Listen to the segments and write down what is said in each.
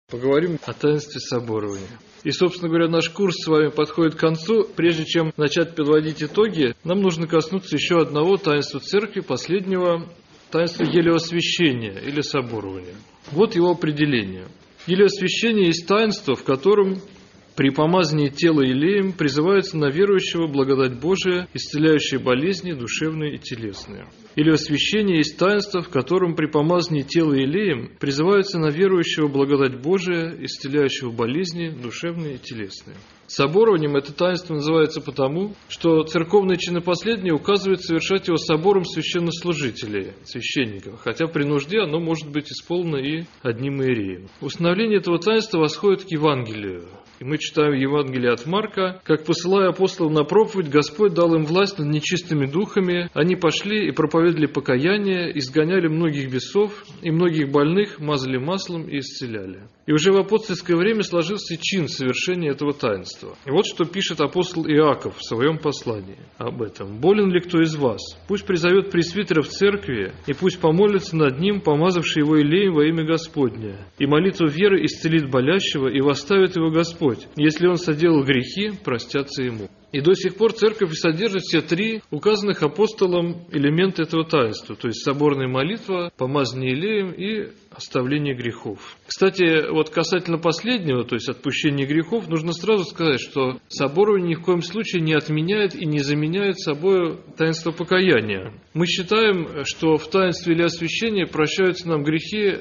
Поговорим о таинстве соборования. И, собственно говоря, наш курс с вами подходит к концу. Прежде чем начать подводить итоги, нам нужно коснуться еще одного таинства Церкви, последнего таинства елеосвящения или соборования. Вот его определение. Елеосвящение есть таинство, в котором при помазании тела елеем призывается на верующего благодать Божия, исцеляющая болезни душевные и телесные. Елеосвящение есть таинство, в котором при помазании тела елеем призывается на верующего благодать Божия, исцеляющего болезни душевные и телесные. Соборованием это таинство называется потому, что церковные чинопоследние указывают совершать его собором священнослужителей, священников, хотя при нужде оно может быть исполнено и одним иереем. Установление этого таинства восходит к Евангелию. И мы читаем Евангелие от Марка: «Как, посылая апостолов на проповедь, Господь дал им власть над нечистыми духами, они пошли и проповедовали покаяние, изгоняли многих бесов, и многих больных мазали маслом и исцеляли». И уже в апостольское время сложился чин совершения этого таинства. И вот что пишет апостол Иаков в своем послании об этом. «Болен ли кто из вас? Пусть призовет пресвитера в церкви, и пусть помолится над ним, помазавший его елеем во имя Господне. И молитва веры исцелит болящего, и восставит его Господь. Если он соделал грехи, простятся ему». И до сих пор церковь содержит все три указанных апостолом элемента этого таинства, то есть соборная молитва, помазание елеем и оставление грехов. Кстати, вот касательно последнего, то есть отпущения грехов, нужно сразу сказать, что соборование ни в коем случае не отменяет и не заменяет собой таинство покаяния. Мы считаем, что в таинстве елеосвящения прощаются нам грехи,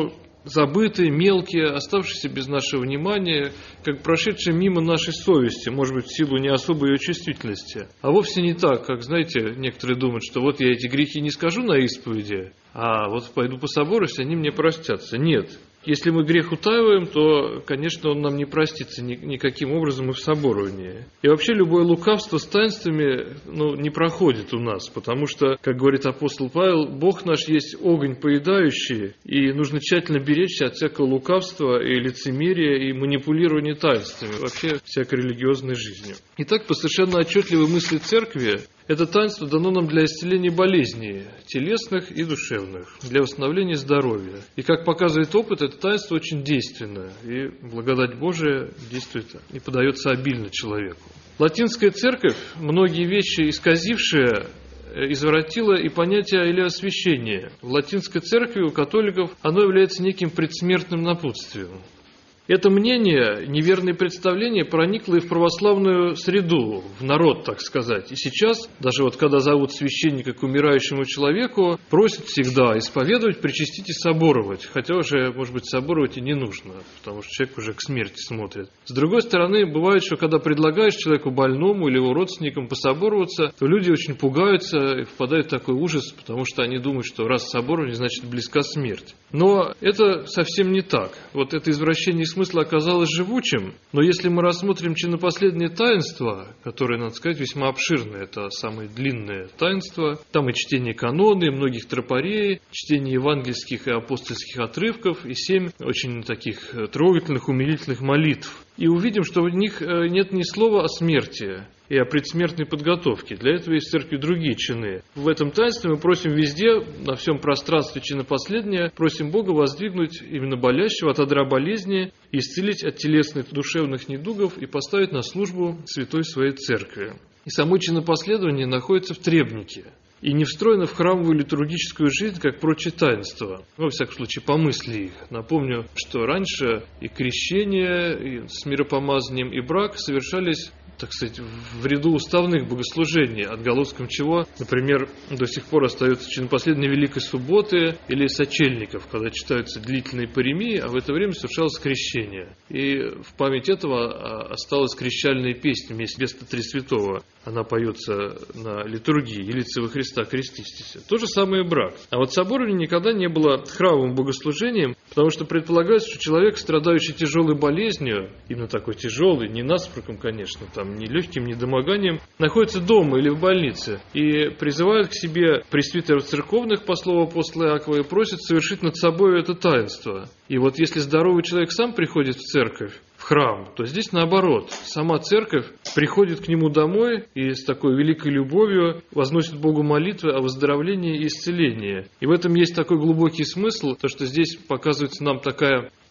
забытые, мелкие, оставшиеся без нашего внимания, как прошедшие мимо нашей совести, может быть, в силу не особой ее чувствительности. А вовсе не так, как, знаете, некоторые думают, что вот я эти грехи не скажу на исповеди, а вот пойду пособоруюсь, они мне простятся. Нет. Если мы грех утаиваем, то, конечно, он нам не простится никаким образом и в соборовании. И вообще любое лукавство с таинствами не проходит у нас, потому что, как говорит апостол Павел, Бог наш есть огонь поедающий, и нужно тщательно беречься от всякого лукавства и лицемерия, и манипулирования таинствами, вообще всякой религиозной жизнью. Итак, по совершенно отчетливой мысли Церкви, это таинство дано нам для исцеления болезней, телесных и душевных, для восстановления здоровья. И, как показывает опыт, это таинство очень действенное, и благодать Божия действует и подается обильно человеку. Латинская церковь, многие вещи исказившая, извратила и понятие елеосвящения. В латинской церкви у католиков оно является неким предсмертным напутствием. Это мнение, неверное представление проникло и в православную среду, в народ, так сказать. И сейчас, даже вот когда зовут священника к умирающему человеку, просят всегда исповедовать, причастить и соборовать. Хотя уже, может быть, соборовать и не нужно, потому что человек уже к смерти смотрит. С другой стороны, бывает, что когда предлагаешь человеку больному или его родственникам пособороваться, то люди очень пугаются и впадают в такой ужас, потому что они думают, что раз соборование, значит близка смерть. Но это совсем не так. Вот это извращение смысла оказалось живучим, но если мы рассмотрим чинопоследнее таинство, которое, надо сказать, весьма обширное, это самое длинное таинство, там и чтение канона, и многих тропарей, чтение евангельских и апостольских отрывков, и 7 очень таких трогательных, умилительных молитв. И увидим, что в них нет ни слова о смерти и о предсмертной подготовке. Для этого есть в церкви другие чины. В этом таинстве мы просим везде, на всем пространстве чинопоследнее, просим Бога воздвигнуть именно болящего от одра болезни, исцелить от телесных душевных недугов и поставить на службу святой своей церкви. И само чинопоследование находится в требнике и не встроено в храмовую литургическую жизнь, как прочие таинства. Во всяком случае, по мысли их. Напомню, что раньше и крещение, и с миропомазанием, и брак совершались, так сказать, в ряду уставных богослужений, отголоском чего, например, до сих пор остается чинопоследнее Великой Субботы или сочельников, когда читаются длительные паремии, а в это время совершалось крещение. И в память этого осталась крещальная песня вместо Три Святого. Она поется на литургии «Елице во Христа крестистися». То же самое и брак. А вот соборование никогда не было храмовым богослужением, потому что предполагается, что человек, страдающий тяжелой болезнью, именно такой тяжелый, не насморком, конечно, ни легким недомоганием, находится дома или в больнице и призывают к себе пресвитеров церковных, по слову апостола Иакова, и просят совершить над собой это таинство. И вот если здоровый человек сам приходит в церковь, в храм, то здесь наоборот. Сама церковь приходит к нему домой и с такой великой любовью возносит Богу молитвы о выздоровлении и исцелении. И в этом есть такой глубокий смысл, то что здесь показывается нам такая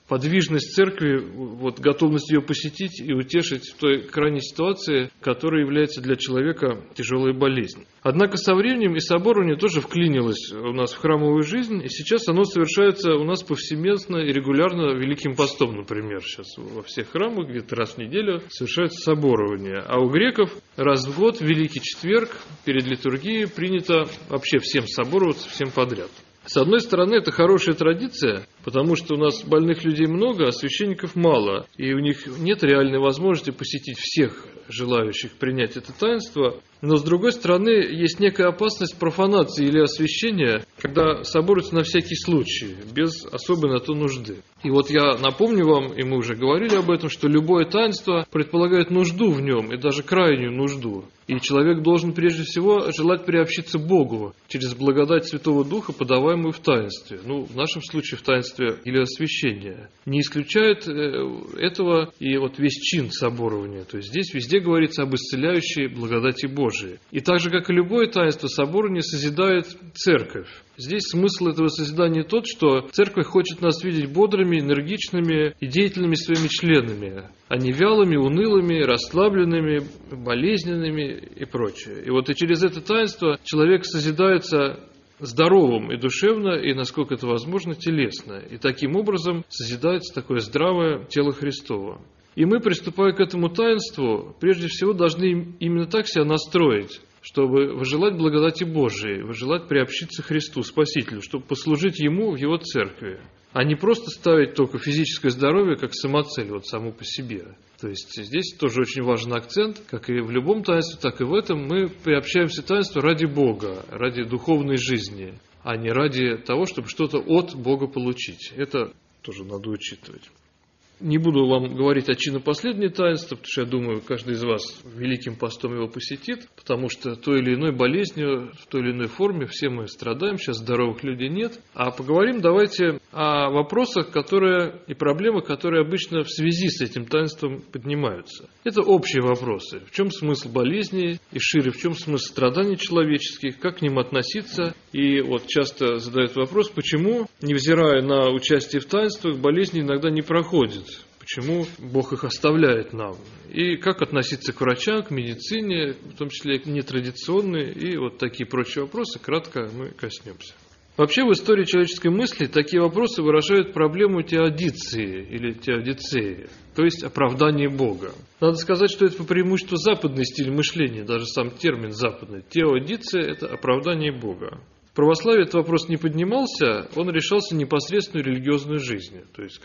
подвижность церкви, вот, готовность ее посетить и утешить в той крайней ситуации, которая является для человека тяжелой болезнью. Однако со временем и соборование тоже вклинилось у нас в храмовую жизнь, и сейчас оно совершается у нас повсеместно и регулярно Великим постом, например. Сейчас во всех храмах где-то раз в неделю совершается соборование. А у греков раз в год, в Великий четверг, перед литургией принято вообще всем собороваться, всем подряд. С одной стороны, это хорошая традиция, потому что у нас больных людей много, а священников мало, и у них нет реальной возможности посетить всех желающих принять это таинство. Но, с другой стороны, есть некая опасность профанации или освящения, когда соборуются на всякий случай, без особой на то нужды. И вот я напомню вам, и мы уже говорили об этом, что любое таинство предполагает нужду в нем, и даже крайнюю нужду. И человек должен прежде всего желать приобщиться Богу через благодать Святого Духа, подаваемую в таинстве. В нашем случае в таинстве или освящения. Не исключает этого и вот весь чин соборования. То есть здесь везде говорится об исцеляющей благодати Божией. И так же, как и любое таинство, соборование созидает церковь. Здесь смысл этого созидания тот, что церковь хочет нас видеть бодрыми, энергичными и деятельными своими членами, а не вялыми, унылыми, расслабленными, болезненными и прочее. И вот и через это таинство человек созидается здоровым и душевно, и, насколько это возможно, телесно. И таким образом созидается такое здравое тело Христово. И мы, приступая к этому таинству, прежде всего должны именно так себя настроить, чтобы возжелать благодати Божией, возжелать приобщиться Христу, Спасителю, чтобы послужить Ему в Его церкви, а не просто ставить только физическое здоровье как самоцель, вот само по себе. То есть здесь тоже очень важен акцент, как и в любом таинстве, так и в этом мы приобщаемся к таинству ради Бога, ради духовной жизни, а не ради того, чтобы что-то от Бога получить. Это тоже надо учитывать. Не буду вам говорить о чинопоследнее таинство, потому что я думаю, каждый из вас Великим постом его посетит, потому что той или иной болезнью, в той или иной форме все мы страдаем, сейчас здоровых людей нет. А поговорим давайте о вопросах, и проблемах, которые обычно в связи с этим таинством поднимаются. Это общие вопросы. В чем смысл болезней и шире, в чем смысл страданий человеческих, как к ним относиться. И вот часто задают вопрос, почему, невзирая на участие в таинствах, болезни иногда не проходят. Почему Бог их оставляет нам? И как относиться к врачам, к медицине, в том числе нетрадиционные, и вот такие прочие вопросы кратко мы коснемся. Вообще в истории человеческой мысли такие вопросы выражают проблему теодиции или теодицеи, то есть оправдание Бога. Надо сказать, что это по преимуществу западный стиль мышления, даже сам термин западный. Теодиция – это оправдание Бога. В православии этот вопрос не поднимался, он решался непосредственно в религиозной жизни. То есть,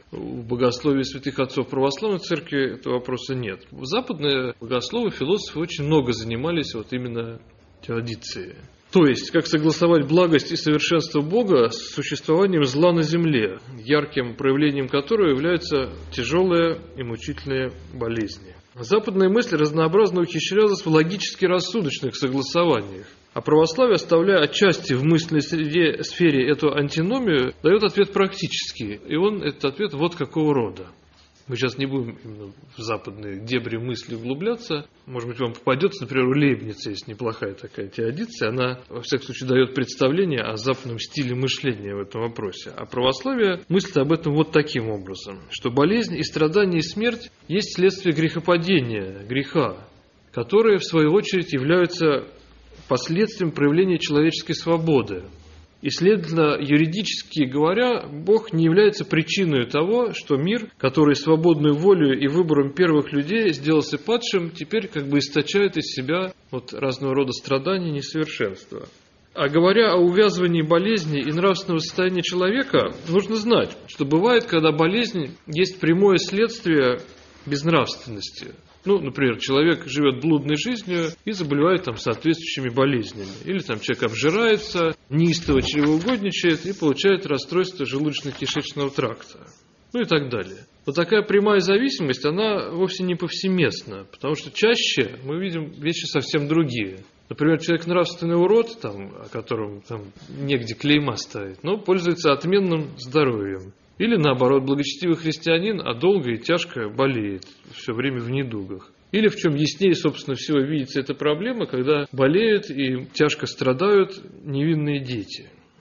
в богословии святых отцов православной церкви этого вопроса нет. Западные богословы, философы очень много занимались вот именно теодицией. То есть, как согласовать благость и совершенство Бога с существованием зла на земле, ярким проявлением которого являются тяжелые и мучительные болезни. Западная мысль разнообразно ухищрялась в логически рассудочных согласованиях. А православие, оставляя отчасти в мысленной сфере эту антиномию, дает ответ практический. И этот ответ вот какого рода. Мы сейчас не будем именно в западные дебри мысли углубляться. Может быть, вам попадется, например, у Лейбница есть неплохая такая теодиция. Она, во всяком случае, дает представление о западном стиле мышления в этом вопросе. А православие мыслит об этом вот таким образом, что болезнь и страдание и смерть есть следствие грехопадения, греха, которые, в свою очередь, являются последствием проявления человеческой свободы. И, следовательно, юридически говоря, Бог не является причиной того, что мир, который свободной волей и выбором первых людей сделался падшим, теперь источает из себя разного рода страдания и несовершенства. А говоря о увязывании болезни и нравственного состояния человека, нужно знать, что бывает, когда болезнь есть прямое следствие безнравственности. Например, человек живет блудной жизнью и заболевает соответствующими болезнями. Или человек обжирается, неистово чревоугодничает и получает расстройство желудочно-кишечного тракта. И так далее. Вот такая прямая зависимость, она вовсе не повсеместна, потому что чаще мы видим вещи совсем другие. Например, человек нравственный урод, о котором негде клейма ставить, но пользуется отменным здоровьем. Или, наоборот, благочестивый христианин, а долго и тяжко болеет, все время в недугах. Или, в чем яснее, собственно, всего видится эта проблема, когда болеют и тяжко страдают невинные дети.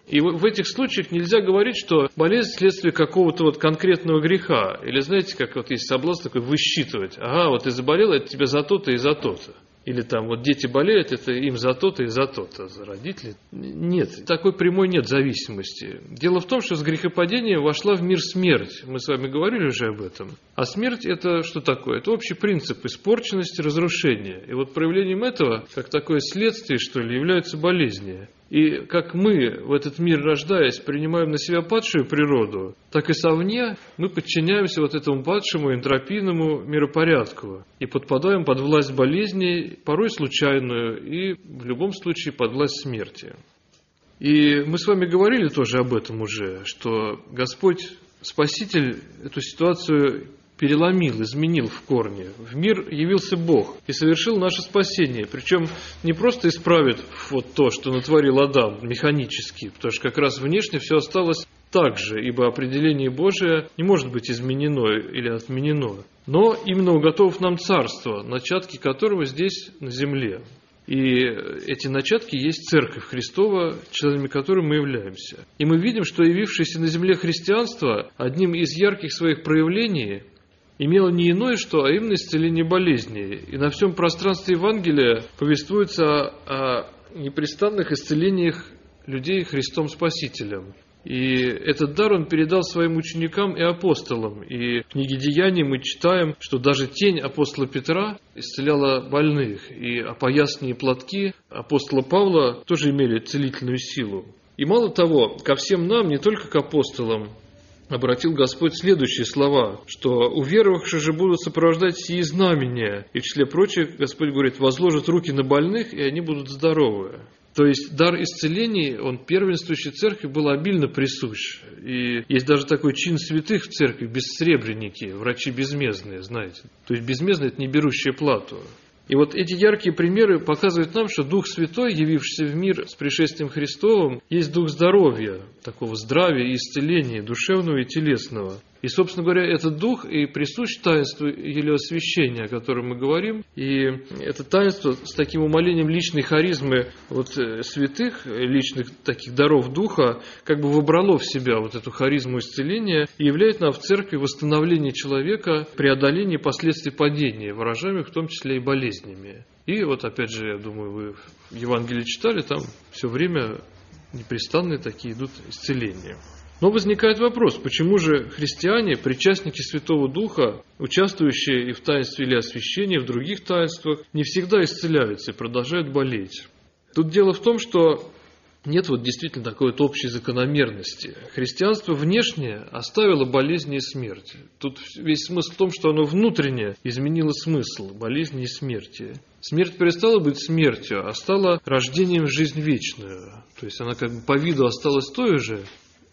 И в этих случаях нельзя говорить, что болезнь следствие какого-то вот конкретного греха. Или знаете, как вот есть соблазн такой высчитывать. Ага, вот ты заболел, это тебе за то-то и за то-то. Или там вот дети болеют, это им за то-то и за то-то. За родителей. Нет, такой прямой нет зависимости. Дело в том, что с грехопадением вошла в мир смерть. Мы с вами говорили уже об этом. А смерть это что такое? Это общий принцип испорченности, разрушения. И вот проявлением этого, как такое следствие, что ли, являются болезни. И как мы в этот мир, рождаясь, принимаем на себя падшую природу, так и совне мы подчиняемся вот этому падшему энтропийному миропорядку и подпадаем под власть болезней, порой случайную, и в любом случае под власть смерти. И мы с вами говорили тоже об этом уже, что Господь, Спаситель, эту ситуацию переломил, изменил в корне. В мир явился Бог и совершил наше спасение. Причем не просто исправит вот то, что натворил Адам механически, потому что как раз внешне все осталось так же, ибо определение Божие не может быть изменено или отменено. Но именно уготовив нам царство, начатки которого здесь на земле. И эти начатки есть Церковь Христова, членами которой мы являемся. И мы видим, что явившееся на земле христианство одним из ярких своих проявлений имело не иное что, а именно исцеление болезней. И на всем пространстве Евангелия повествуется о непрестанных исцелениях людей Христом Спасителем. И этот дар он передал своим ученикам и апостолам. И в книге Деяний мы читаем, что даже тень апостола Петра исцеляла больных. И опоясные платки апостола Павла тоже имели целительную силу. И мало того, ко всем нам, не только к апостолам, обратил Господь следующие слова, что уверовавшие же будут сопровождать сии знамения. И в числе прочих Господь говорит, возложат руки на больных, и они будут здоровы. То есть дар исцелений, он первенствующей церкви был обильно присущ. И есть даже такой чин святых в церкви, бессребреники, врачи безмездные, знаете. То есть безмездные – это не берущие плату. И вот эти яркие примеры показывают нам, что Дух Святой, явившийся в мир с пришествием Христовым, есть Дух здоровья, такого здравия и исцеления, душевного и телесного. И, собственно говоря, этот Дух и присущ таинству елеосвящения, о котором мы говорим. И это таинство с таким умолением личной харизмы вот святых, личных таких даров Духа, как бы вобрало в себя вот эту харизму исцеления и являет нам в церкви восстановление человека, преодоление последствий падения, выражаемых в том числе и болезнями. И вот опять же, я думаю, вы в Евангелии читали, там все время непрестанные такие идут исцеления. Но возникает вопрос, почему же христиане, причастники Святого Духа, участвующие и в таинстве или освящении, и в других таинствах, не всегда исцеляются и продолжают болеть? Тут дело в том, что нет вот действительно такой вот общей закономерности. Христианство внешне оставило болезни и смерть. Тут весь смысл в том, что оно внутренне изменило смысл болезни и смерти. Смерть перестала быть смертью, а стала рождением в жизнь вечную. То есть она как бы по виду осталась той же,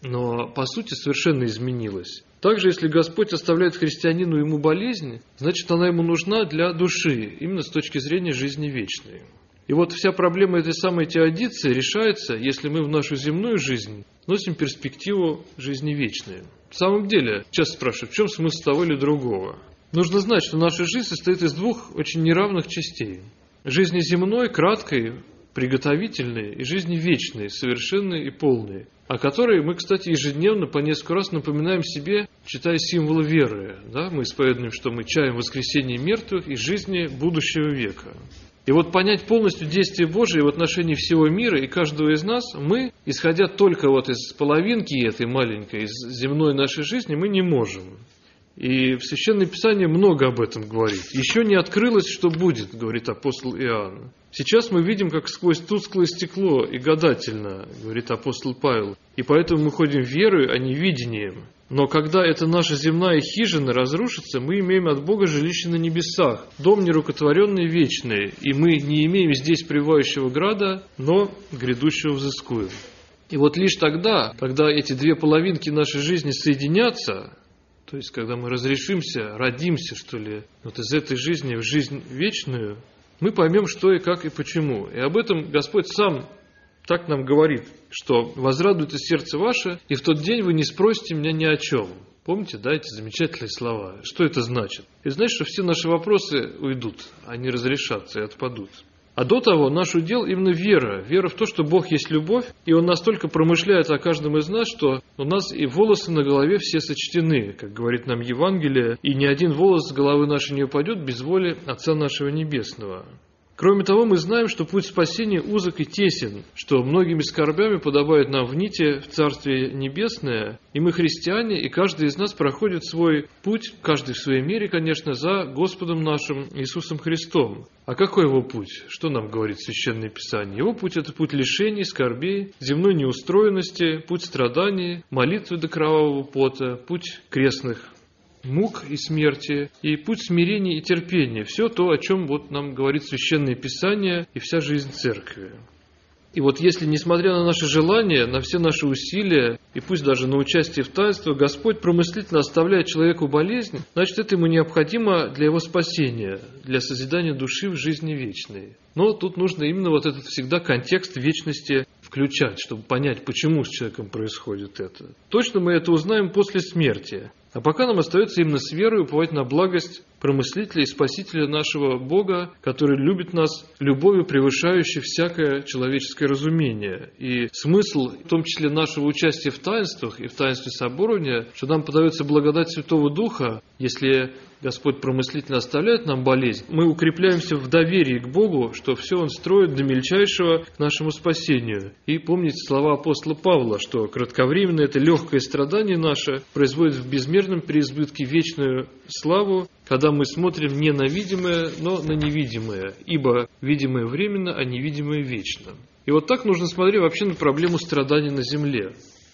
но по сути совершенно изменилась. Также, если Господь оставляет христианину ему болезнь, значит она ему нужна для души, именно с точки зрения жизни вечной. И вот вся проблема этой самой теодиции решается, если мы в нашу земную жизнь носим перспективу жизни вечной. В самом деле, часто спрашивают, в чем смысл того или другого? Нужно знать, что наша жизнь состоит из двух очень неравных частей. Жизни земной, краткой, приготовительной, и жизни вечной, совершенной и полной, о которой мы, кстати, ежедневно по несколько раз напоминаем себе, читая символы веры. Да? Мы исповедуем, что мы чаем воскресения мертвых и жизни будущего века. И вот понять полностью действие Божие в отношении всего мира и каждого из нас, мы, исходя только вот из половинки этой маленькой, из земной нашей жизни, мы не можем. И в Священном Писании много об этом говорит. «Еще не открылось, что будет», говорит апостол Иоанн. «Сейчас мы видим, как сквозь тусклое стекло и гадательно», говорит апостол Павел. «И поэтому мы ходим верою, а не видением. Но когда эта наша земная хижина разрушится, мы имеем от Бога жилище на небесах, дом нерукотворенный вечный, и мы не имеем здесь пребывающего града, но грядущего взыскуем». И вот лишь тогда, когда эти две половинки нашей жизни соединятся, то есть, когда мы разрешимся, родимся, что ли, вот из этой жизни в жизнь вечную, мы поймем, что и как и почему. И об этом Господь сам так нам говорит, что «возрадуется сердце ваше, и в тот день вы не спросите меня ни о чем». Помните, да, эти замечательные слова? Что это значит? Это значит, что все наши вопросы уйдут, они разрешатся и отпадут. А до того наш удел именно вера. Вера в то, что Бог есть любовь, и Он настолько промышляет о каждом из нас, что у нас и волосы на голове все сочтены, как говорит нам Евангелие, и ни один волос с головы нашей не упадет без воли Отца нашего Небесного. Кроме того, мы знаем, что путь спасения узок и тесен, что многими скорбями подобает нам в нити в Царствие Небесное, и мы христиане, и каждый из нас проходит свой путь, каждый в своей мере, конечно, за Господом нашим Иисусом Христом. А какой его путь? Что нам говорит Священное Писание? Его путь – это путь лишений, скорбей, земной неустроенности, путь страданий, молитвы до кровавого пота, путь крестных мук и смерти, и путь смирения и терпения. Все то, о чем нам говорит Священное Писание и вся жизнь Церкви. И если, несмотря на наши желания, на все наши усилия, и пусть даже на участие в таинствах, Господь промыслительно оставляет человеку болезнь, значит, это ему необходимо для его спасения, для созидания души в жизни вечной. Но тут нужно именно этот всегда контекст вечности включать, чтобы понять, почему с человеком происходит это. Точно мы это узнаем после смерти. А пока нам остается именно с верой уповать на благость промыслителя и спасителя нашего Бога, который любит нас любовью, превышающей всякое человеческое разумение. И смысл, в том числе нашего участия в таинствах и в таинстве соборования, что нам подается благодать Святого Духа, если Господь промыслительно оставляет нам болезнь, мы укрепляемся в доверии к Богу, что все Он строит до мельчайшего к нашему спасению. И помните слова апостола Павла, что кратковременно это легкое страдание наше производит в безмерном преизбытке вечную славу, когда мы смотрим не на видимое, но на невидимое, ибо видимое временно, а невидимое вечно. И так нужно смотреть вообще на проблему страданий на земле.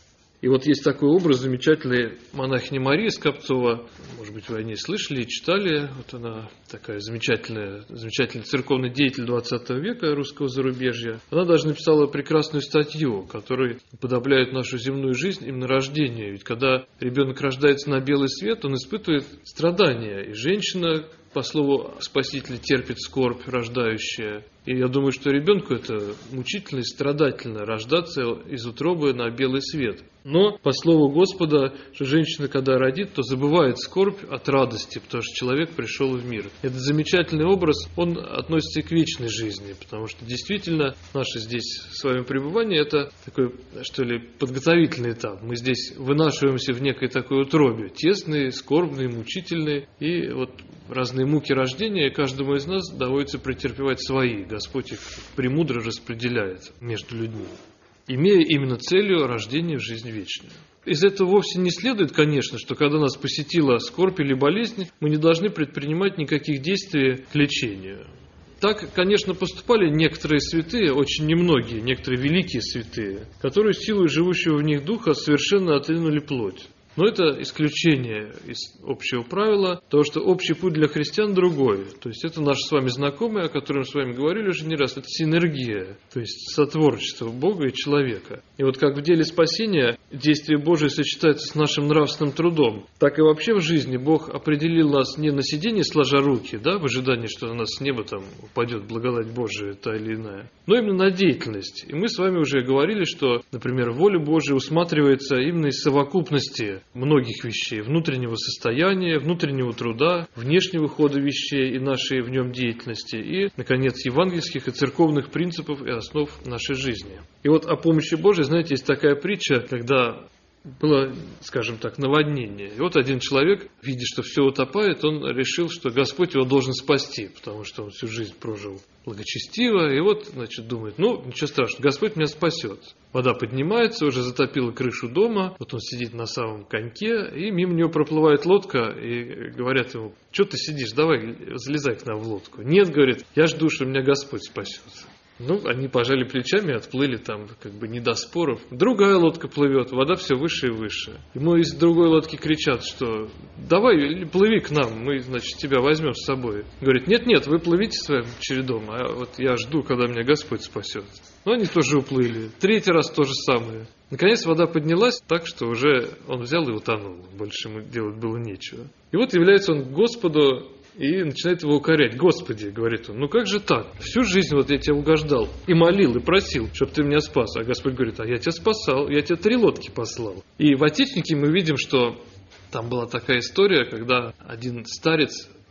И есть такой образ замечательной монахини Марии Скопцова, может быть, вы о ней слышали и читали. Она такая замечательный церковный деятель 20 века русского зарубежья. Она даже написала прекрасную статью, которая уподобляет нашу земную жизнь именно рождению. Ведь когда ребенок рождается на белый свет, он испытывает страдания. И женщина, по слову Спасителя, терпит скорбь рождающая. И я думаю, что ребенку это мучительно и страдательно рождаться из утробы на белый свет. Но, по слову Господа, что женщина, когда родит, то забывает скорбь от радости, потому что человек пришел в мир. Этот замечательный образ, он относится и к вечной жизни, потому что действительно наше здесь с вами пребывание – это такой, подготовительный этап. Мы здесь вынашиваемся в некой такой утробе, тесной, скорбной, мучительной, и разные муки рождения каждому из нас доводится претерпевать свои. Господь их премудро распределяет между людьми, имея именно целью рождения в жизнь вечную. Из этого вовсе не следует, конечно, что когда нас посетила скорбь или болезнь, мы не должны предпринимать никаких действий к лечению. Так, конечно, поступали некоторые святые, очень немногие, некоторые великие святые, которые силой живущего в них духа совершенно отринули плоть. Но это исключение из общего правила, потому что общий путь для христиан другой. То есть это наш с вами знакомый, о котором мы с вами говорили уже не раз, это синергия, то есть сотворчество Бога и человека. И как в деле спасения действие Божие сочетается с нашим нравственным трудом, так и вообще в жизни Бог определил нас не на сиденье сложа руки, в ожидании, что на нас с неба упадет благодать Божия, та или иная, но именно на деятельность. И мы с вами уже говорили, что, например, воля Божия усматривается именно из совокупности многих вещей, внутреннего состояния, внутреннего труда, внешнего хода вещей и нашей в нем деятельности, и, наконец, евангельских и церковных принципов и основ нашей жизни. И о помощи Божией, знаете, есть такая притча, когда было, скажем так, наводнение. И один человек, видя, что все утопает, он решил, что Господь его должен спасти, потому что он всю жизнь прожил благочестиво, и думает, ничего страшного, Господь меня спасет. Вода поднимается, уже затопила крышу дома, он сидит на самом коньке, и мимо него проплывает лодка, и говорят ему, что ты сидишь, давай, залезай к нам в лодку. Нет, говорит, я жду, что меня Господь спасет. Они пожали плечами, отплыли не до споров. Другая лодка плывет, вода все выше и выше. Ему из другой лодки кричат, что давай, плыви к нам, мы, тебя возьмем с собой. Говорит, нет, вы плывите своим чередом, а я жду, когда меня Господь спасет. Но они тоже уплыли. Третий раз то же самое. Наконец вода поднялась так, что уже он взял и утонул. Больше ему делать было нечего. И является он к Господу и начинает его укорять. Господи, говорит он, как же так? Всю жизнь я тебе угождал и молил, и просил, чтобы ты меня спас. А Господь говорит, я тебя спасал, я тебе 3 лодки послал. И в Отечнике мы видим, что там была такая история, когда один старец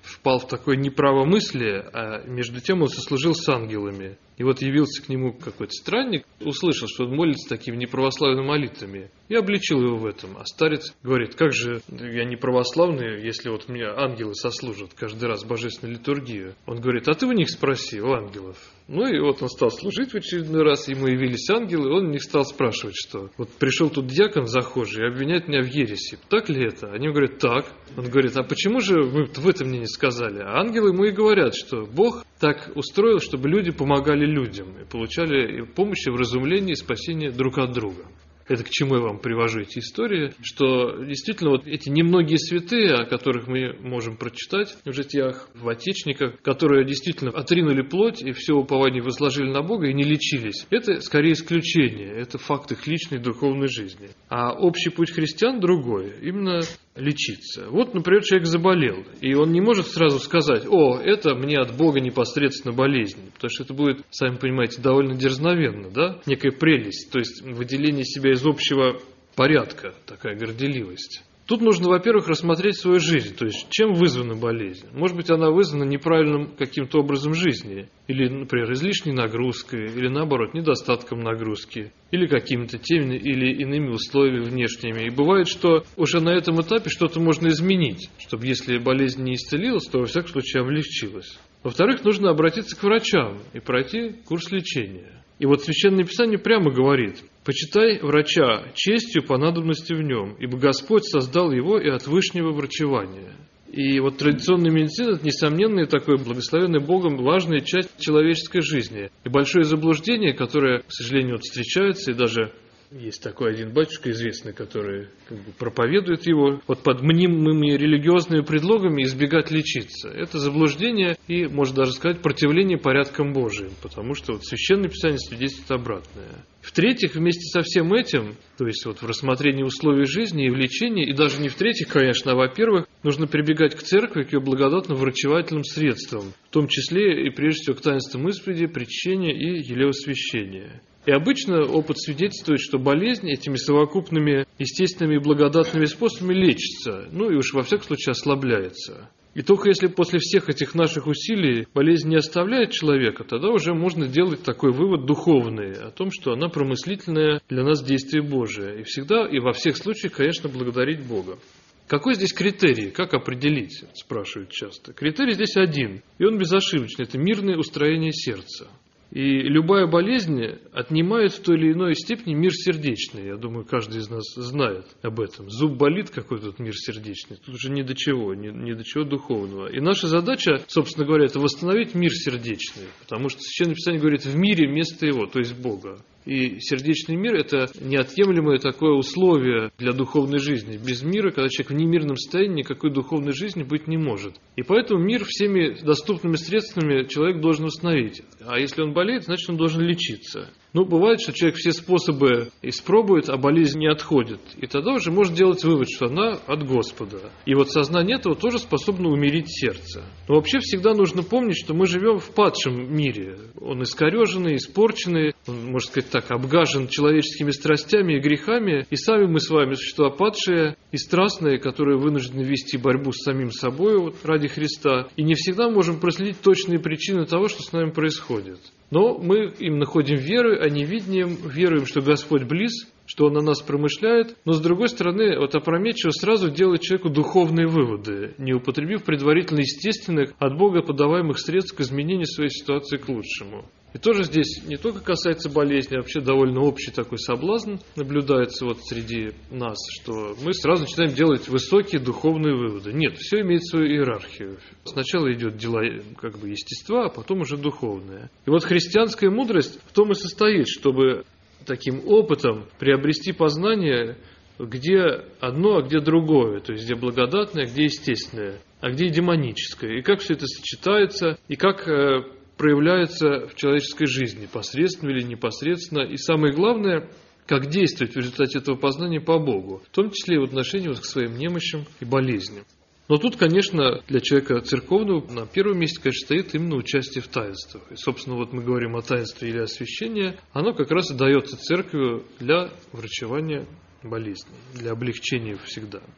впал в такое неправомыслие, а между тем он сослужил с ангелами. И вот явился к нему какой-то странник, услышал, что он молится такими неправославными молитвами, и обличил его в этом. А старец говорит: как же я не православный, если вот меня ангелы сослужат каждый раз божественную литургию? Он говорит: а ты у них спроси, у ангелов. Ну и вот он стал служить в очередной раз, ему явились ангелы, он у них стал спрашивать, что вот пришел тут дьякон захожий и обвиняет меня в ереси. Так ли это? Они говорят: так. Он говорит: а почему же вы это мне не сказали? А ангелы ему и говорят, что Бог так устроил, чтобы люди помогали людям и получали помощь в разумлении и спасении друг от друга. Это к чему я вам привожу эти истории, что действительно вот эти немногие святые, о которых мы можем прочитать в житиях, в отечниках, которые действительно отринули плоть и все упование возложили на Бога и не лечились, это скорее исключение, это факт их личной духовной жизни. А общий путь христиан другой, именно лечиться. Вот, например, человек заболел, и он не может сразу сказать: о, это мне от Бога непосредственно болезнь, потому что это будет, сами понимаете, довольно дерзновенно, да, некая прелесть, то есть выделение себя из общего порядка, такая горделивость. Тут нужно, во-первых, рассмотреть свою жизнь, то есть чем вызвана болезнь. Может быть, она вызвана неправильным каким-то образом жизни, или, например, излишней нагрузкой, или, наоборот, недостатком нагрузки, или какими-то теми или иными условиями внешними. И бывает, что уже на этом этапе что-то можно изменить, чтобы, если болезнь не исцелилась, то, во всяком случае, облегчилась. Во-вторых, нужно обратиться к врачам и пройти курс лечения. И вот Священное Писание прямо говорит: «Почитай врача честью по надобности в нем, ибо Господь создал его и от вышнего врачевания». И вот традиционная медицина – это несомненная такой благословенная Богом важная часть человеческой жизни. И большое заблуждение, которое, к сожалению, вот встречается, и даже есть такой один батюшка известный, который проповедует его, вот под мнимыми религиозными предлогами избегать лечиться. Это заблуждение и, можно даже сказать, противление порядкам Божиим, потому что вот Священное Писание свидетельствует обратное. В-третьих, вместе со всем этим, то есть вот в рассмотрении условий жизни и в лечении, и даже не в-третьих, конечно, а во-первых, нужно прибегать к церкви, к ее благодатным врачевательным средствам, в том числе и прежде всего к таинствам исповеди, причащения и елеосвящения. И обычно опыт свидетельствует, что болезнь этими совокупными естественными и благодатными способами лечится, ну и уж во всяком случае ослабляется. И только если после всех этих наших усилий болезнь не оставляет человека, тогда уже можно делать такой вывод духовный о том, что она промыслительное для нас действие Божие. И всегда, и во всех случаях, конечно, благодарить Бога. Какой здесь критерий? Как определить? Спрашивают часто. Критерий здесь один, и он безошибочный. Это мирное устроение сердца. И любая болезнь отнимает в той или иной степени мир сердечный. Я думаю, каждый из нас знает об этом. Зуб болит, какой тут мир сердечный. Тут уже ни до чего, ни до чего духовного. И наша задача, собственно говоря, это восстановить мир сердечный. Потому что Священное Писание говорит: в мире место его, то есть Бога. И сердечный мир – это неотъемлемое такое условие для духовной жизни. Без мира, когда человек в немирном состоянии, никакой духовной жизни быть не может. И поэтому мир всеми доступными средствами человек должен восстановить. А если он болеет, значит, он должен лечиться. Ну, бывает, что человек все способы испробует, а болезнь не отходит. И тогда уже может делать вывод, что она от Господа. И вот сознание этого тоже способно умерить сердце. Но вообще всегда нужно помнить, что мы живем в падшем мире. Он искореженный, испорченный, он, можно сказать так, обгажен человеческими страстями и грехами. И сами мы с вами существа падшие и страстные, которые вынуждены вести борьбу с самим собой вот, ради Христа. И не всегда можем проследить точные причины того, что с нами происходит. Но мы им находим веру, а не видением, веруем, что Господь близ, что Он о нас промышляет, но с другой стороны, вот опрометчиво сразу делает человеку духовные выводы, не употребив предварительно естественных, от Бога подаваемых средств к изменению своей ситуации к лучшему. И тоже здесь не только касается болезни, а вообще довольно общий такой соблазн наблюдается вот среди нас, что мы сразу начинаем делать высокие духовные выводы. Нет, все имеет свою иерархию. Сначала идет дела как бы естества, а потом уже духовное. И вот христианская мудрость в том и состоит, чтобы таким опытом приобрести познание, где одно, а где другое, то есть где благодатное, где естественное, а где демоническое, и как все это сочетается, и как проявляется в человеческой жизни, посредственно или непосредственно, и самое главное, как действовать в результате этого познания по Богу, в том числе и в отношении к своим немощам и болезням. Но тут, конечно, для человека церковного на первом месте, конечно, стоит именно участие в таинствах. И, собственно, вот мы говорим о таинстве или освящении, оно как раз и дается церковью для врачевания болезней, для облегчения всегда.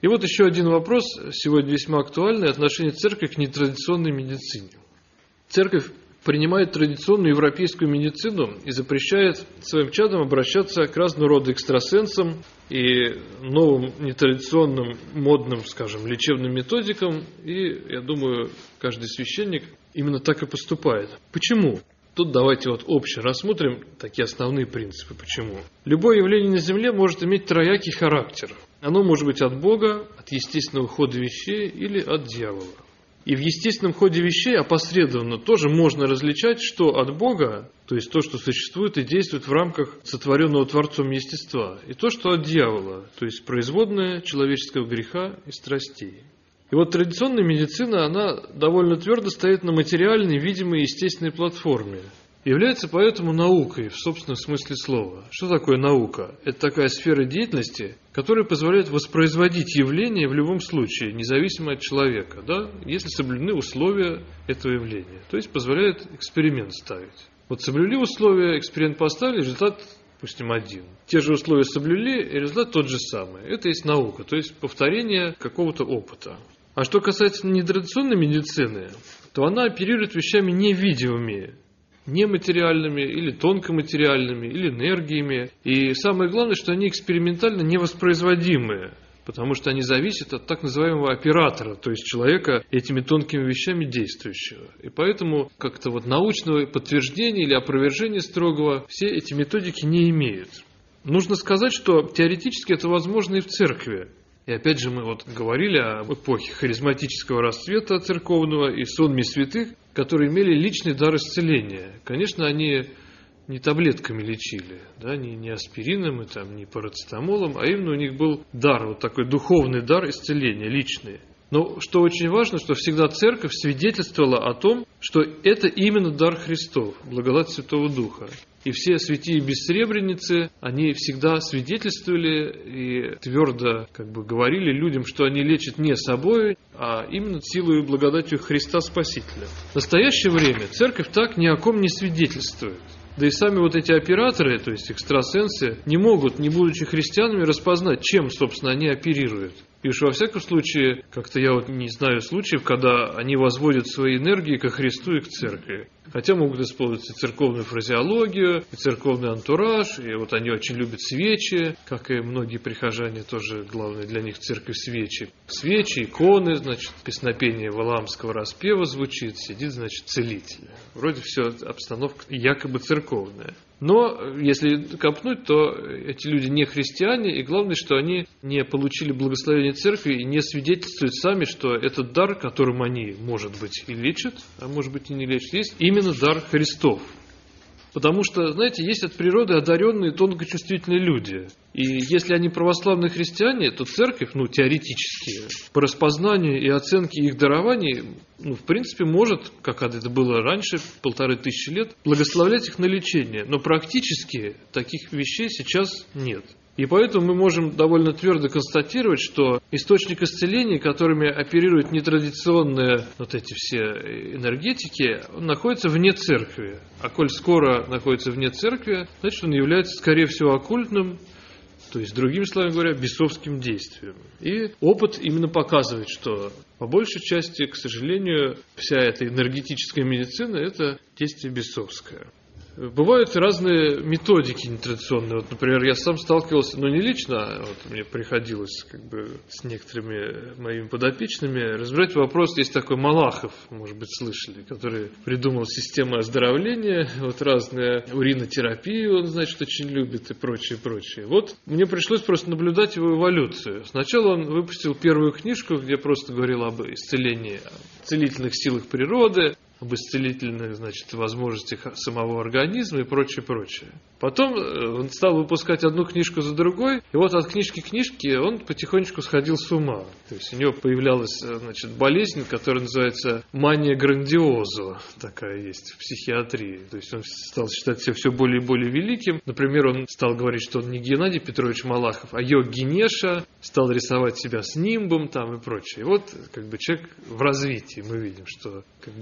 И вот еще один вопрос, сегодня весьма актуальный, отношение церкви к нетрадиционной медицине. Церковь принимает традиционную европейскую медицину и запрещает своим чадам обращаться к разного рода экстрасенсам и новым нетрадиционным, модным, скажем, лечебным методикам. И, я думаю, каждый священник именно так и поступает. Почему? Тут давайте вот обще рассмотрим такие основные принципы. Почему? Любое явление на Земле может иметь троякий характер. Оно может быть от Бога, от естественного хода вещей или от дьявола. И в естественном ходе вещей опосредованно тоже можно различать, что от Бога, то есть то, что существует и действует в рамках сотворенного Творцом естества, и то, что от дьявола, то есть производное человеческого греха и страстей. И вот традиционная медицина, она довольно твердо стоит на материальной, видимой и естественной платформе. Является поэтому наукой в собственном смысле слова. Что такое наука? Это такая сфера деятельности, которая позволяет воспроизводить явление в любом случае, независимо от человека, да, если соблюдены условия этого явления. То есть позволяет эксперимент ставить. Вот соблюли условия, эксперимент поставили, результат, допустим, один. Те же условия соблюли, и результат тот же самый. Это есть наука, то есть повторение какого-то опыта. А что касается нетрадиционной медицины, то она оперирует вещами невидимыми, нематериальными или тонкоматериальными, или энергиями. И самое главное, что они экспериментально невоспроизводимые, потому что они зависят от так называемого оператора, то есть человека этими тонкими вещами действующего. И поэтому как-то вот научного подтверждения или опровержения строгого все эти методики не имеют. Нужно сказать, что теоретически это возможно и в церкви. И опять же мы вот говорили об эпохе харизматического расцвета церковного и сонме святых, которые имели личный дар исцеления. Конечно, они не таблетками лечили, да, не аспирином, не парацетамолом, а именно у них был дар, вот такой духовный дар исцеления, личный. Но что очень важно, что всегда церковь свидетельствовала о том, что это именно дар Христов, благодать Святого Духа. И все святые бессребреницы, они всегда свидетельствовали и твердо говорили людям, что они лечат не собой, а именно силой и благодатью Христа Спасителя. В настоящее время церковь так ни о ком не свидетельствует. Да и сами вот эти операторы, то есть экстрасенсы, не могут, не будучи христианами, распознать, чем, собственно, они оперируют. И уж во всяком случае, как-то я вот не знаю случаев, когда они возводят свои энергии ко Христу и к церкви. Хотя могут использовать и церковную фразеологию, и церковный антураж, и вот они очень любят свечи, как и многие прихожане, тоже главное для них церковь свечи. Свечи, иконы, песнопение валаамского распева звучит, сидит, целитель. Вроде все обстановка якобы церковная. Но, если копнуть, то эти люди не христиане, и главное, что они не получили благословение церкви и не свидетельствуют сами, что этот дар, которым они, может быть, и лечат, а может быть и не лечат, есть именно дар Христов. Потому что, знаете, есть от природы одаренные тонкочувствительные люди. И если они православные христиане, то церковь, теоретически, по распознанию и оценке их дарований, в принципе, может, как это было раньше, 1500 лет, благословлять их на лечение. Но практически таких вещей сейчас нет. И поэтому мы можем довольно твердо констатировать, что источник исцеления, которыми оперируют нетрадиционные эти все энергетики, он находится вне церкви. А коль скоро находится вне церкви, значит, он является, скорее всего, оккультным, то есть, другими словами говоря, бесовским действием. И опыт именно показывает, что по большей части, к сожалению, вся эта энергетическая медицина – это действие бесовское. Бывают разные методики нетрадиционные. Например, я сам сталкивался, не лично, мне приходилось с некоторыми моими подопечными разбирать вопрос. Есть такой Малахов, может быть, слышали, который придумал систему оздоровления, разные уринотерапию, он, очень любит и прочее, прочее. Мне пришлось просто наблюдать его эволюцию. Сначала он выпустил первую книжку, где просто говорил об исцелении, о целительных силах природы, об исцелительных, возможностях самого организма и прочее, прочее. Потом он стал выпускать одну книжку за другой, и от книжки к книжке он потихонечку сходил с ума. То есть у него появлялась, болезнь, которая называется мания грандиозо, такая есть в психиатрии. То есть он стал считать себя все более и более великим. Например, он стал говорить, что он не Геннадий Петрович Малахов, а Йог Генеша, стал рисовать себя с нимбом и прочее. И человек в развитии, мы видим, что Евангелие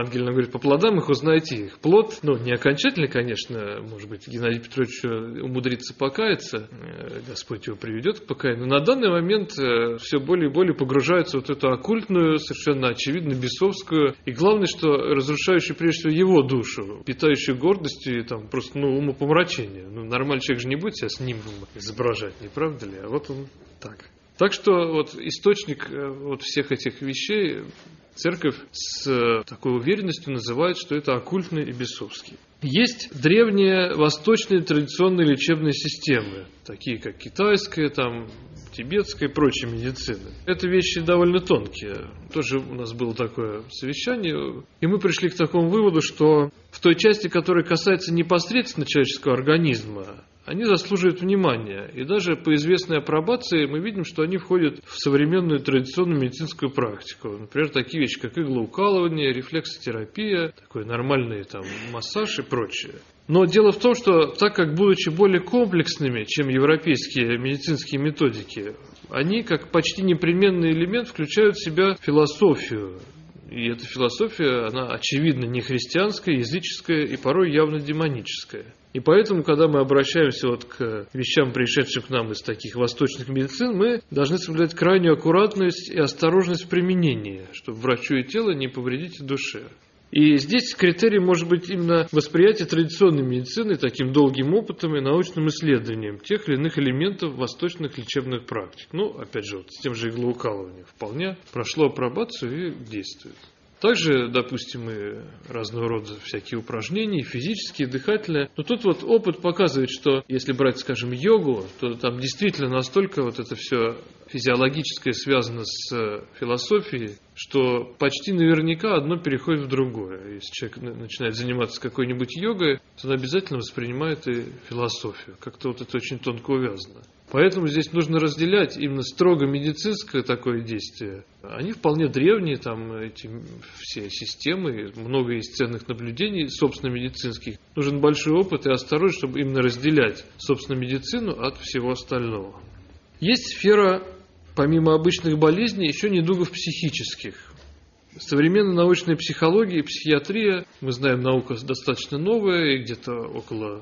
Евангелие нам говорит, по плодам их узнаете их. Плод, не окончательно, конечно, может быть, Геннадий Петрович умудрится покаяться, Господь его приведет к покаянию, но на данный момент все более и более погружается в вот эту оккультную, совершенно очевидно бесовскую, и главное, что разрушающую прежде всего его душу, питающую гордостью и просто умопомрачение. Нормальный человек же не будет себя с нимбом изображать, не правда ли? А вот он так. Так что источник всех этих вещей церковь с такой уверенностью называет, что это оккультный и бесовский. Есть древние восточные традиционные лечебные системы, такие как китайская, тибетская и прочие медицины. Это вещи довольно тонкие. Тоже у нас было такое совещание, и мы пришли к такому выводу, что в той части, которая касается непосредственно человеческого организма, они заслуживают внимания. И даже по известной апробации мы видим, что они входят в современную традиционную медицинскую практику. Например, такие вещи, как иглоукалывание, рефлексотерапия, такой нормальный массаж и прочее. Но дело в том, что так как, будучи более комплексными, чем европейские медицинские методики, они, как почти непременный элемент, включают в себя философию. И эта философия, она очевидно не христианская, языческая и порой явно демоническая. И поэтому, когда мы обращаемся к вещам, пришедшим к нам из таких восточных медицин, мы должны соблюдать крайнюю аккуратность и осторожность в применении, чтобы врачу и тело не повредить душе. И здесь критерий может быть именно восприятие традиционной медицины таким долгим опытом и научным исследованием тех или иных элементов восточных лечебных практик. Опять же, с тем же иглоукалыванием вполне прошло апробацию и действует. Также, допустим, и разного рода всякие упражнения, физические, дыхательные. Но тут опыт показывает, что если брать, скажем, йогу, то там действительно настолько это все физиологическое связано с философией, что почти наверняка одно переходит в другое. Если человек начинает заниматься какой-нибудь йогой, то он обязательно воспринимает и философию. Как-то это очень тонко увязано. Поэтому здесь нужно разделять именно строго медицинское такое действие. Они вполне древние, эти все системы, много есть ценных наблюдений, собственно, медицинских. Нужен большой опыт и осторожность, чтобы именно разделять, собственно, медицину от всего остального. Есть сфера, помимо обычных болезней, еще недугов психических. Современная научная психология и психиатрия, мы знаем, наука достаточно новая, где-то около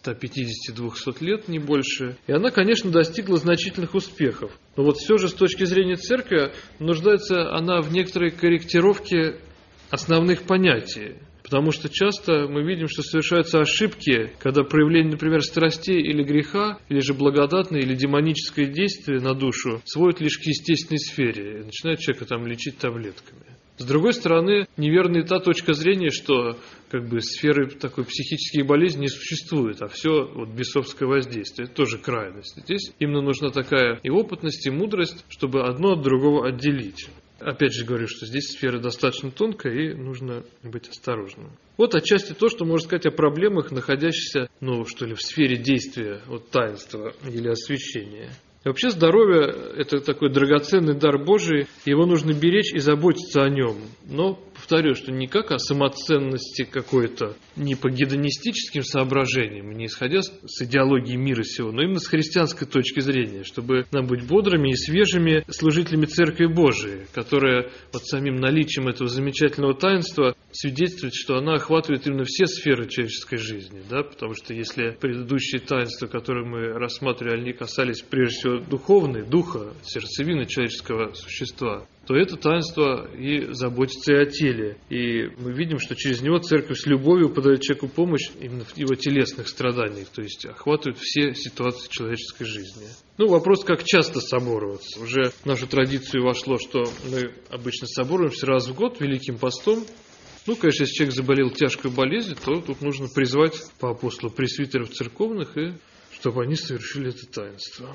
150-200 лет, не больше. И она, конечно, достигла значительных успехов. Но все же с точки зрения церкви нуждается она в некоторой корректировке основных понятий. Потому что часто мы видим, что совершаются ошибки, когда проявление, например, страстей или греха, или же благодатное или демоническое действие на душу сводят лишь к естественной сфере и начинают человека лечить таблетками. С другой стороны, неверна и та точка зрения, что сферы такой психических болезней не существует, а все бесовское воздействие. Это тоже крайность. Здесь именно нужна такая и опытность, и мудрость, чтобы одно от другого отделить. Опять же говорю, что здесь сфера достаточно тонкая, и нужно быть осторожным. Отчасти то, что можно сказать о проблемах, находящихся, в сфере действия таинства или освящения. И вообще здоровье – это такой драгоценный дар Божий, его нужно беречь и заботиться о нем. Но, повторю, что не как о самоценности какой-то, не по гедонистическим соображениям, не исходя с идеологии мира сего, но именно с христианской точки зрения, чтобы нам быть бодрыми и свежими служителями Церкви Божией, которая самим наличием этого замечательного таинства свидетельствует, что она охватывает именно все сферы человеческой жизни. Потому что если предыдущие таинства, которые мы рассматривали, они касались прежде всего духовной, духа, сердцевины человеческого существа, то это таинство и заботится и о теле. И мы видим, что через него Церковь с любовью подает человеку помощь именно в его телесных страданиях, то есть охватывает все ситуации человеческой жизни. Вопрос, как часто собороваться. Уже в нашу традицию вошло, что мы обычно соборуемся раз в год Великим постом. Конечно, если человек заболел тяжкой болезнью, то тут нужно призвать по апостолу пресвитеров церковных, и чтобы они совершили это таинство.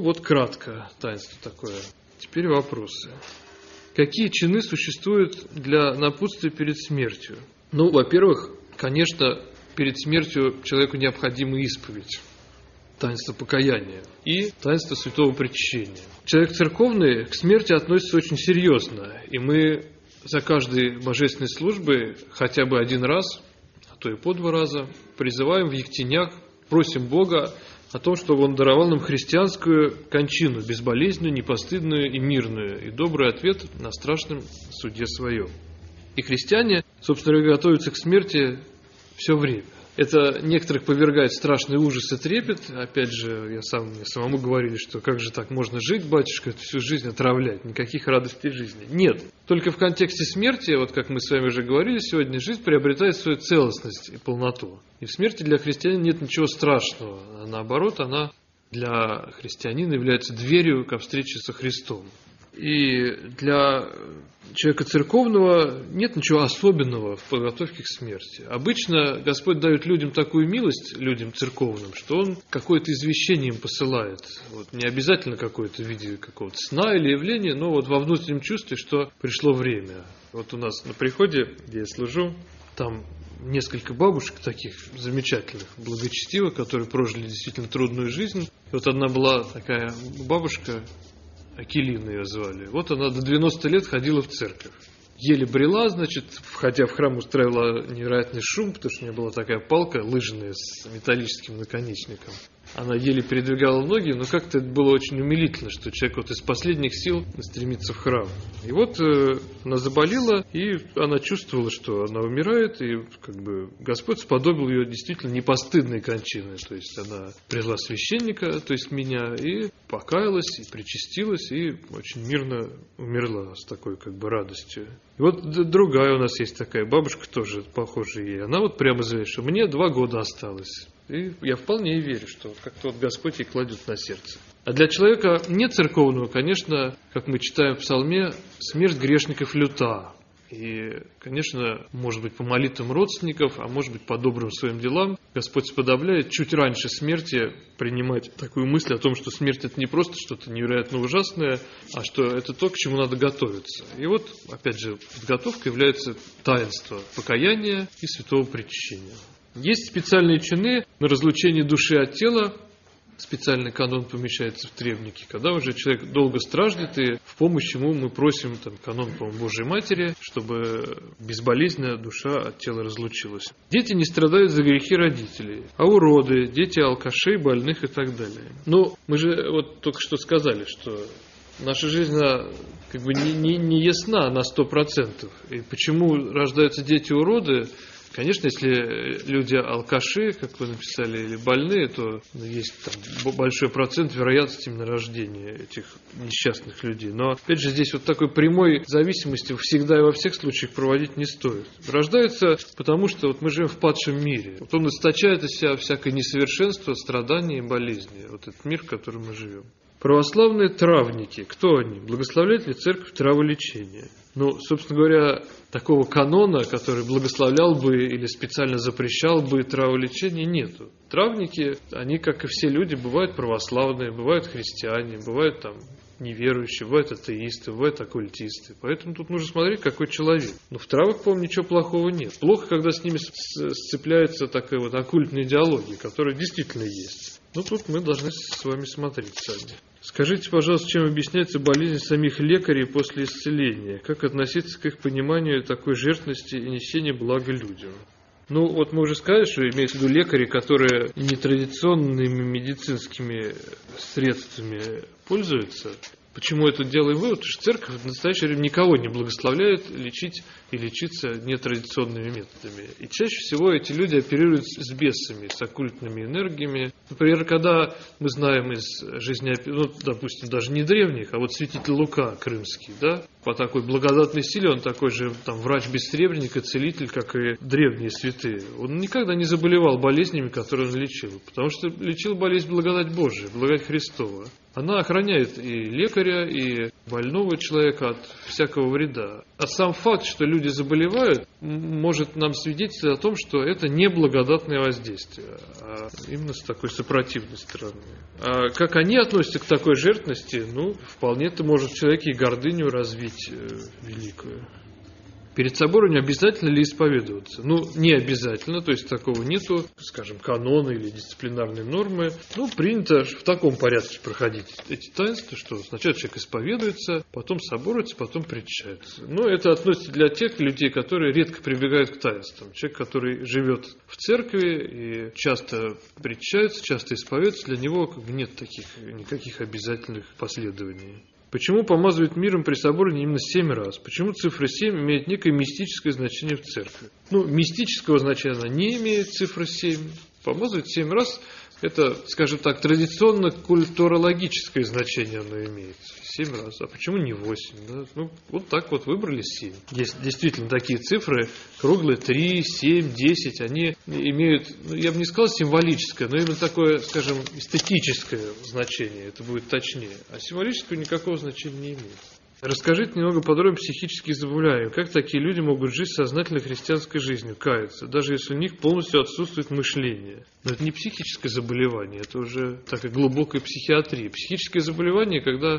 Кратко таинство такое. Теперь вопросы. Какие чины существуют для напутствия перед смертью? Во-первых, конечно, перед смертью человеку необходима исповедь, таинство покаяния и таинство святого причащения. Человек церковный к смерти относится очень серьезно, и мы за каждой божественной службой хотя бы один раз, а то и по 2 раза, призываем в ектенях, просим Бога о том, чтобы Он даровал нам христианскую кончину, безболезненную, непостыдную и мирную, и добрый ответ на страшном суде своем. И христиане собственно говоря, готовится к смерти все время. Это некоторых повергает в страшный ужас и трепет. Опять же, мне самому говорили, что как же так можно жить, батюшка, всю жизнь отравлять, никаких радостей жизни. Нет. Только в контексте смерти, вот как мы с вами уже говорили сегодня, жизнь приобретает свою целостность и полноту. И в смерти для христианина нет ничего страшного. А наоборот, она для христианина является дверью ко встрече со Христом. И для человека церковного нет ничего особенного в подготовке к смерти. Обычно Господь дает людям такую милость, людям церковным, что Он какое-то извещение им посылает. Вот, не обязательно какое-то в виде какого-то сна или явления, но вот во внутреннем чувстве, что пришло время. Вот у нас на приходе, где я служу, там несколько бабушек таких замечательных, благочестивых, которые прожили действительно трудную жизнь. И вот одна была такая бабушка, Акелина ее звали. Вот она до 90 лет ходила в церковь. Еле брела, значит, входя в храм, устраивала невероятный шум, потому что у нее была такая палка лыжная с металлическим наконечником. Она еле передвигала ноги, но как-то это было очень умилительно, что человек вот из последних сил стремится в храм. И вот она заболела, и она чувствовала, что она умирает, и как бы Господь сподобил ее действительно непостыдной кончиной. То есть она приняла священника, то есть меня, и покаялась, и причастилась, и очень мирно умерла с такой как бы радостью. И вот другая у нас есть такая бабушка, тоже похожая ей. Она вот прямо заявляет, что мне 2 года осталось. И я вполне верю, что как-то вот Господь ей кладет на сердце. А для человека не церковного, конечно, как мы читаем в Псалме, смерть грешников люта. И, конечно, может быть, по молитвам родственников, а может быть, по добрым своим делам, Господь сподобляет чуть раньше смерти принимать такую мысль о том, что смерть – это не просто что-то невероятно ужасное, а что это то, к чему надо готовиться. И вот, опять же, подготовка является таинство покаяния и святого причащения. Есть специальные чины на разлучение души от тела. Специальный канон помещается в требнике, когда уже человек долго страждет, и в помощь ему мы просим канон, по-моему, Божьей Матери, чтобы безболезненно душа от тела разлучилась. Дети не страдают за грехи родителей, а уроды, дети алкашей, больных и так далее. Но мы же вот только что сказали, что наша жизнь как бы не ясна на 100%. И почему рождаются дети-уроды? Конечно, если люди алкаши, как вы написали, или больные, то есть там большой процент вероятности именно рождения этих несчастных людей. Но, опять же, здесь вот такой прямой зависимости всегда и во всех случаях проводить не стоит. Рождаются, потому что вот мы живем в падшем мире. Вот он источает из себя всякое несовершенство, страдания и болезни. Вот этот мир, в котором мы живем. Православные травники. Кто они? Благословляет ли церковь траволечение? Ну, собственно говоря, такого канона, который благословлял бы или специально запрещал бы траволечение, нету. Травники, они, как и все люди, бывают православные, бывают христиане, бывают там неверующие, бывают атеисты, бывают оккультисты. Поэтому тут нужно смотреть, какой человек. Но в травах, по-моему, ничего плохого нет. Плохо, когда с ними сцепляется такая вот оккультная идеология, которая действительно есть. Ну, тут мы должны с вами смотреть сами. Скажите, пожалуйста, чем объясняется болезнь самих лекарей после исцеления? Как относиться к их пониманию такой жертвенности и несения блага людям? Ну, вот мы уже сказали, что имеется в виду лекари, которые нетрадиционными медицинскими средствами пользуются. Почему это делаем вывод? Потому что церковь в настоящее время никого не благословляет лечить и лечиться нетрадиционными методами. И чаще всего эти люди оперируют с бесами, с оккультными энергиями. Например, когда мы знаем из жизни, ну, допустим, даже не древних, а вот святитель Лука крымский, да, по такой благодатной силе, он такой же там врач-бессребренник и целитель, как и древние святые. Он никогда не заболевал болезнями, которые он лечил, потому что лечил болезнь благодать Божия, благодать Христова. Она охраняет и лекаря, и больного человека от всякого вреда. А сам факт, что люди заболевают, может нам свидетельствовать о том, что это не благодатное воздействие, а именно с такой сопротивной стороны. А как они относятся к такой жертвенности, ну, вполне это может в человеке и гордыню развить великую. Перед собором не обязательно ли исповедоваться? Ну, не обязательно, то есть такого нету, скажем, канона или дисциплинарной нормы. Ну, принято в таком порядке проходить эти таинства, что сначала человек исповедуется, потом соборуется, потом причащается. Но это относится для тех людей, которые редко прибегают к таинствам. Человек, который живет в церкви и часто причащается, часто исповедуется, для него как бы нет никаких обязательных последований. Почему помазывают миром при соборе именно 7 раз? Почему цифра 7 имеет некое мистическое значение в церкви? Мистического значения она не имеет, цифра 7. Помазывают 7 раз. Это, скажем так, традиционно-культурологическое значение оно имеет. 7 раз. А почему не 8? Да? Вот так вот выбрали 7. Есть действительно такие цифры, круглые, 3, 7, 10. Они имеют, я бы не сказал символическое, но именно такое, скажем, эстетическое значение. Это будет точнее. А символического никакого значения не имеет. Расскажите немного подробнее психические заболевания. Как такие люди могут жить сознательной христианской жизнью, каяться, даже если у них полностью отсутствует мышление? Но это не психическое заболевание, это уже такая глубокая психиатрия. Психическое заболевание, когда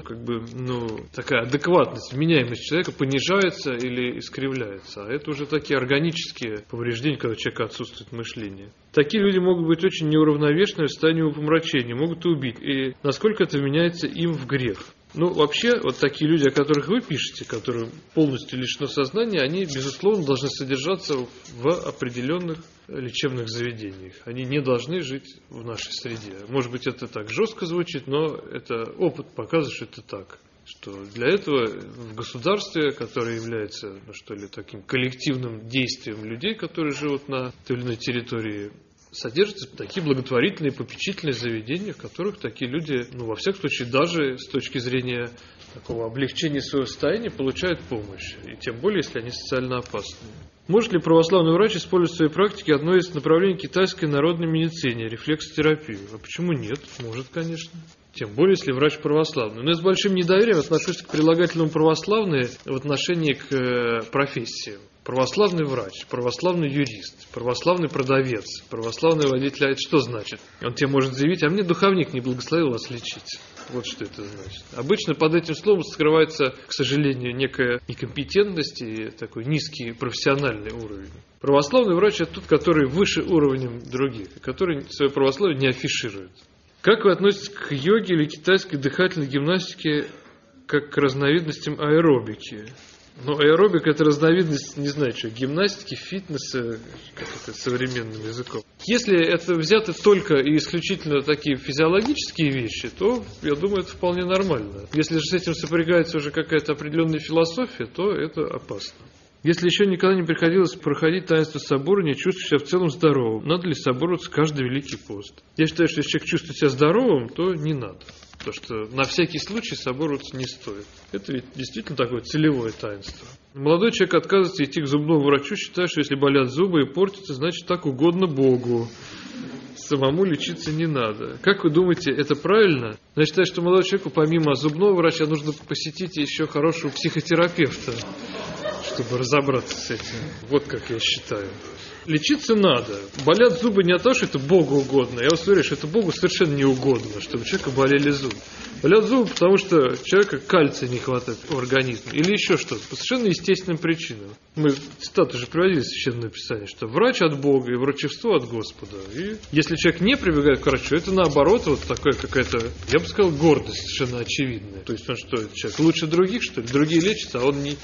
такая адекватность, вменяемость человека понижается или искривляется. А это уже такие органические повреждения, когда у человека отсутствует мышление. Такие люди могут быть очень неуравновешенными в состоянии умопомрачения, могут и убить. И насколько это вменяется им в грех? Вообще, вот такие люди, о которых вы пишете, которые полностью лишены сознания, они, безусловно, должны содержаться в определенных лечебных заведениях. Они не должны жить в нашей среде. Может быть, это так жестко звучит, но это опыт показывает, что это так. Что для этого в государстве, которое является, таким коллективным действием людей, которые живут на той или иной территории, содержатся такие благотворительные, попечительные заведения, в которых такие люди, во всяком случае, даже с точки зрения такого облегчения своего состояния, получают помощь. И тем более, если они социально опасны. Может ли православный врач использовать в своей практике одно из направлений китайской народной медицины – рефлексотерапию? А почему нет? Может, конечно. Тем более, если врач православный. Но я с большим недоверием отношусь к прилагательному «православные» в отношении к профессиям. Православный врач, православный юрист, православный продавец, православный водитель. Это что значит? Он тебе может заявить: а мне духовник не благословил вас лечить. Вот что это значит. Обычно под этим словом скрывается, к сожалению, некая некомпетентность и такой низкий профессиональный уровень. Православный врач – это тот, который выше уровнем других, который свое православие не афиширует. Как вы относитесь к йоге или китайской дыхательной гимнастике как к разновидностям аэробики? Аэробика – это разновидность, не знаю, гимнастики, фитнеса, как это современным языком. Если это взято только и исключительно такие физиологические вещи, то, я думаю, это вполне нормально. Если же с этим сопрягается уже какая-то определенная философия, то это опасно. Если еще никогда не приходилось проходить таинство собора, не чувствуя себя в целом здоровым, надо ли собороваться каждый Великий пост? Я считаю, что если человек чувствует себя здоровым, то не надо. Потому что на всякий случай собороваться не стоит. Это ведь действительно такое целевое таинство. Молодой человек отказывается идти к зубному врачу, считая, что если болят зубы и портятся, значит так угодно Богу. Самому лечиться не надо. Как вы думаете, это правильно? Я считаю, что молодому человеку помимо зубного врача нужно посетить еще хорошего психотерапевта, чтобы разобраться с этим. Вот как я считаю. Лечиться надо. Болят зубы не от того, что это Богу угодно. Я вас уверяю, что это Богу совершенно не угодно, чтобы у человека болели зубы. Болят зубы, потому что у человека кальция не хватает в организме. Или еще что-то. По совершенно естественным причинам. Мы цитату же приводили в Священное Писание, что врач от Бога и врачевство от Господа. И если человек не прибегает к врачу, это наоборот вот такая какая-то, я бы сказал, гордость совершенно очевидная. То есть он что, человек лучше других, что ли? Другие лечатся, а он не...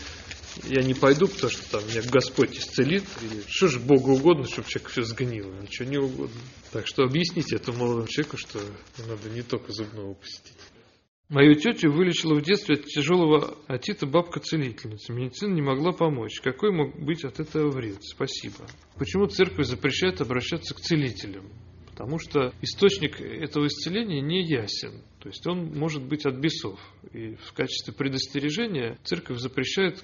Я не пойду, потому что там меня Господь исцелит. Или что же Богу угодно, чтобы человек все сгнило? Ничего не угодно. Так что объясните этому молодому человеку, что надо не только зубного посетить. Мою тетю вылечила в детстве от тяжелого отита бабка-целительница. Медицина не могла помочь. Какой мог быть от этого вред? Спасибо. Почему церковь запрещает обращаться к целителям? Потому что источник этого исцеления не ясен. То есть он может быть от бесов. И в качестве предостережения церковь запрещает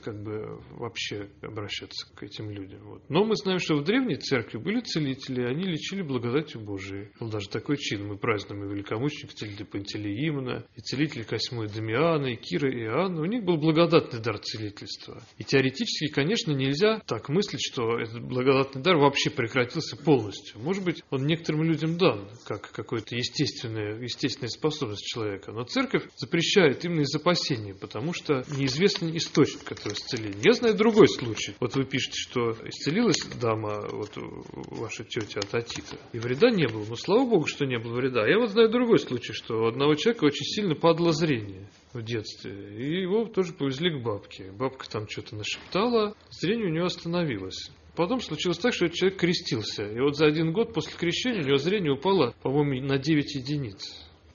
вообще обращаться к этим людям. Вот. Но мы знаем, что в древней церкви были целители, они лечили благодатью Божией. Был даже такой чин. Мы празднуем и великомученика целителя Пантелеимона, и целителя Косьмы Дамиана, и Кира и Иоанна. У них был благодатный дар целительства. И теоретически, конечно, нельзя так мыслить, что этот благодатный дар вообще прекратился полностью. Может быть, он некоторым людям дан, как какая-то естественная способность человека. Но церковь запрещает именно из опасения, потому что неизвестный источник этого исцеления. Я знаю другой случай. Вот вы пишете, что исцелилась дама, ваша тетя от отита, и вреда не было. Но слава Богу, что не было вреда. Я знаю другой случай, что у одного человека очень сильно падало зрение в детстве. И его тоже повезли к бабке. Бабка там что-то нашептала, зрение у него остановилось. Потом случилось так, что этот человек крестился. И вот за 1 год после крещения у него зрение упало, по-моему, на 9 единиц.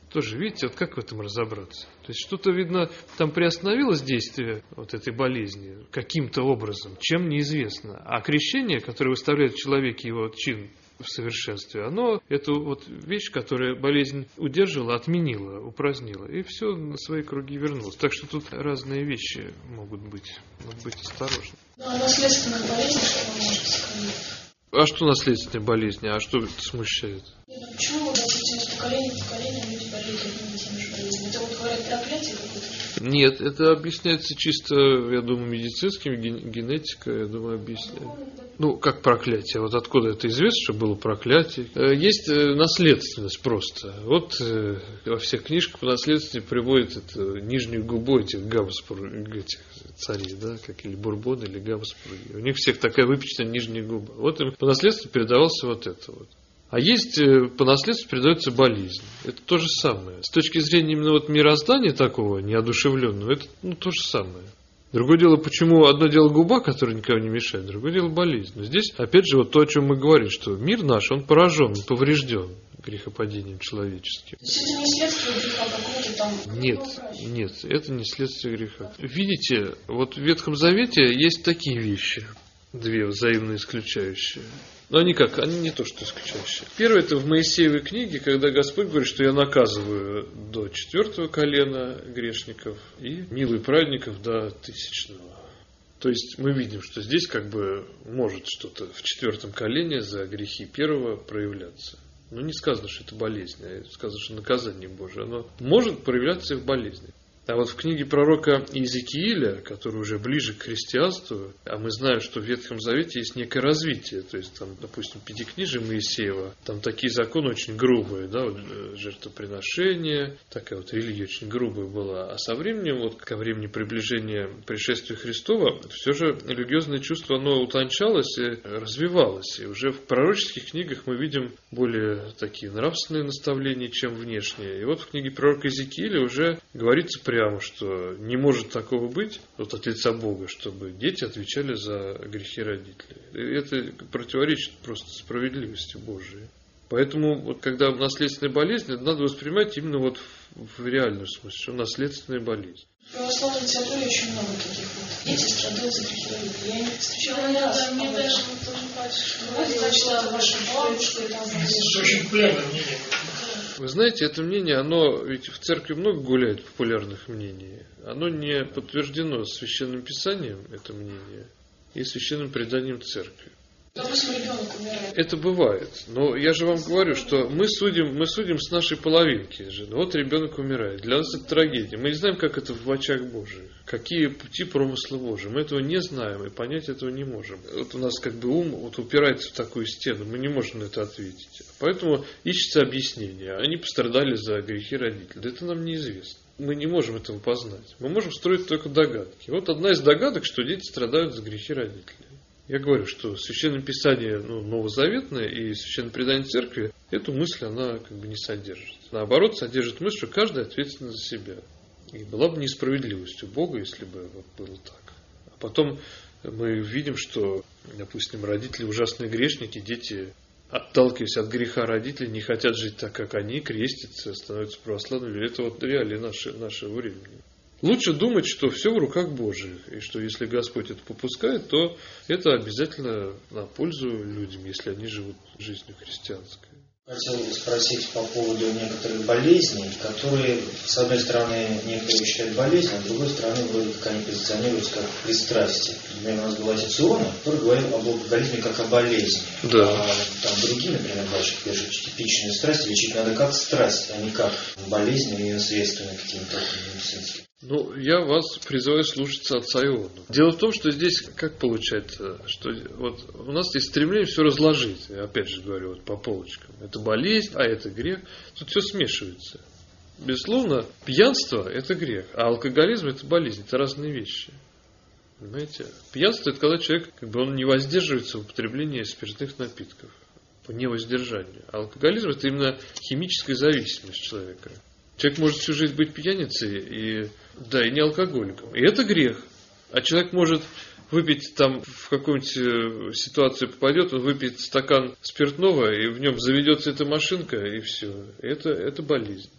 Тоже, видите, вот как в этом разобраться? То есть что-то, видно, там приостановилось действие вот этой болезни каким-то образом, чем неизвестно. А крещение, которое выставляет в человеке его чин в совершенстве, оно эту вот вещь, которая болезнь удерживала, отменила, упразднила, и все на свои круги вернулось. Так что тут разные вещи могут быть. Надо быть осторожным. Ну, а наследственная болезнь, что вы можете сказать? А что наследственные болезни? А что это смущает? Нет, ну почему, вот, допустим, из поколения в поколение люди болеют одними и теми же болезнями? Это вот говорят проклятие какое-то? Нет, это объясняется чисто, я думаю, медицинским, генетика, я думаю, объясняет. Ну, как проклятие. Вот откуда это известно, что было проклятие. Есть наследственность просто. Вот во всех книжках по наследственности приводят это, нижнюю губу этих Габсбург, этих царей, да, как или Бурбон, или Габсбурги. У них всех такая выпечена нижняя губа. Вот им по наследству передавался вот это вот. А есть по наследству передается болезнь. Это то же самое. С точки зрения именно вот мироздания такого неодушевленного, это то же самое. Другое дело, почему одно дело губа, которая никому не мешает, другое дело болезнь. Но здесь, опять же, вот то, о чем мы говорим, что мир наш, он поражен, он поврежден грехопадением человеческим. То есть это не следствие греха какого-то там? Нет, это не следствие греха. Видите, вот в Ветхом Завете есть такие вещи, две взаимно исключающие. Но они как? Они не то, что исключающие. Первое, это в Моисеевой книге, когда Господь говорит, что я наказываю до 4 колена грешников и милых праведников до 1000-го. То есть мы видим, что здесь как бы может что-то в 4 колене за грехи первого проявляться. Но не сказано, что это болезнь, а сказано, что наказание Божие. Оно может проявляться и в болезни. А вот в книге пророка Иезекииля, который уже ближе к христианству, а мы знаем, что в Ветхом Завете есть некое развитие, то есть там, допустим, Пятикнижие Моисеева, там такие законы очень грубые, да, вот, жертвоприношение, такая вот религия очень грубая была. А со временем, вот ко времени приближения пришествия Христова, все же религиозное чувство, оно утончалось и развивалось. И уже в пророческих книгах мы видим более такие нравственные наставления, чем внешние. И вот в книге пророка Иезекииля уже говорится прямо, что не может такого быть вот от лица Бога, чтобы дети отвечали за грехи родителей. И это противоречит просто справедливости Божией. Поэтому, вот, когда наследственная болезнь, надо воспринимать именно вот в реальном смысле, что наследственная болезнь. В православной литературе очень много таких вот. Дети страдают за грехи родителей. Я не встречала ни разу. Мне даже вот тоже батюшка говорила, что ваша бабушка и там... это очень популярное мнение. Вы знаете, это мнение, оно ведь в церкви много гуляет популярных мнений. Оно не подтверждено Священным Писанием, это мнение, и священным преданием церкви. Допустим, ребенок умирает. Это бывает. Но я же вам говорю, что мы судим с нашей половинки. Вот ребенок умирает. Для нас это трагедия. Мы не знаем, как это в очах Божьих. Какие пути промысла Божия. Мы этого не знаем и понять этого не можем. Вот у нас как бы ум вот упирается в такую стену. Мы не можем на это ответить. Поэтому ищется объяснение. Они пострадали за грехи родителей. Это нам неизвестно. Мы не можем этого познать. Мы можем строить только догадки. Вот одна из догадок, что дети страдают за грехи родителей. Я говорю, что Священное Писание новозаветное и Священное предание Церкви эту мысль она как бы не содержит. Наоборот, содержит мысль, что каждый ответственен за себя. И была бы несправедливостью Бога, если бы вот было так. А потом мы видим, что, допустим, родители ужасные грешники, дети, отталкиваясь от греха родителей, не хотят жить так, как они, крестятся, становятся православными. Это вот реалии нашего времени. Лучше думать, что все в руках Божьих, и что если Господь это попускает, то это обязательно на пользу людям, если они живут жизнью христианской. Хотел бы спросить по поводу некоторых болезней, которые, с одной стороны, некоторые считают болезнью, а с другой стороны, вроде как они позиционируются как пристрастие. Например, у нас был отец Иона, который говорил об алкоголизме как о болезни. Да. А там другие, например, батюшки пишут, что типичные страсти лечить надо как страсть, а не как болезнь или средствами какими-то медицинскими. Ну, я вас призываю слушаться отца Иона. Дело в том, что здесь как получается, что вот у нас есть стремление все разложить. Я опять же говорю вот по полочкам. Это болезнь, а это грех. Тут все смешивается. Безусловно, пьянство – это грех, а алкоголизм – это болезнь. Это разные вещи. Понимаете? Пьянство – это когда человек как бы он не воздерживается в употреблении спиртных напитков по невоздержанию. А алкоголизм – это именно химическая зависимость человека. Человек может всю жизнь быть пьяницей и не алкоголиком. И это грех. А человек может выпить там в какую-нибудь ситуацию попадет, он выпьет стакан спиртного, и в нем заведется эта машинка, и все. Это болезнь.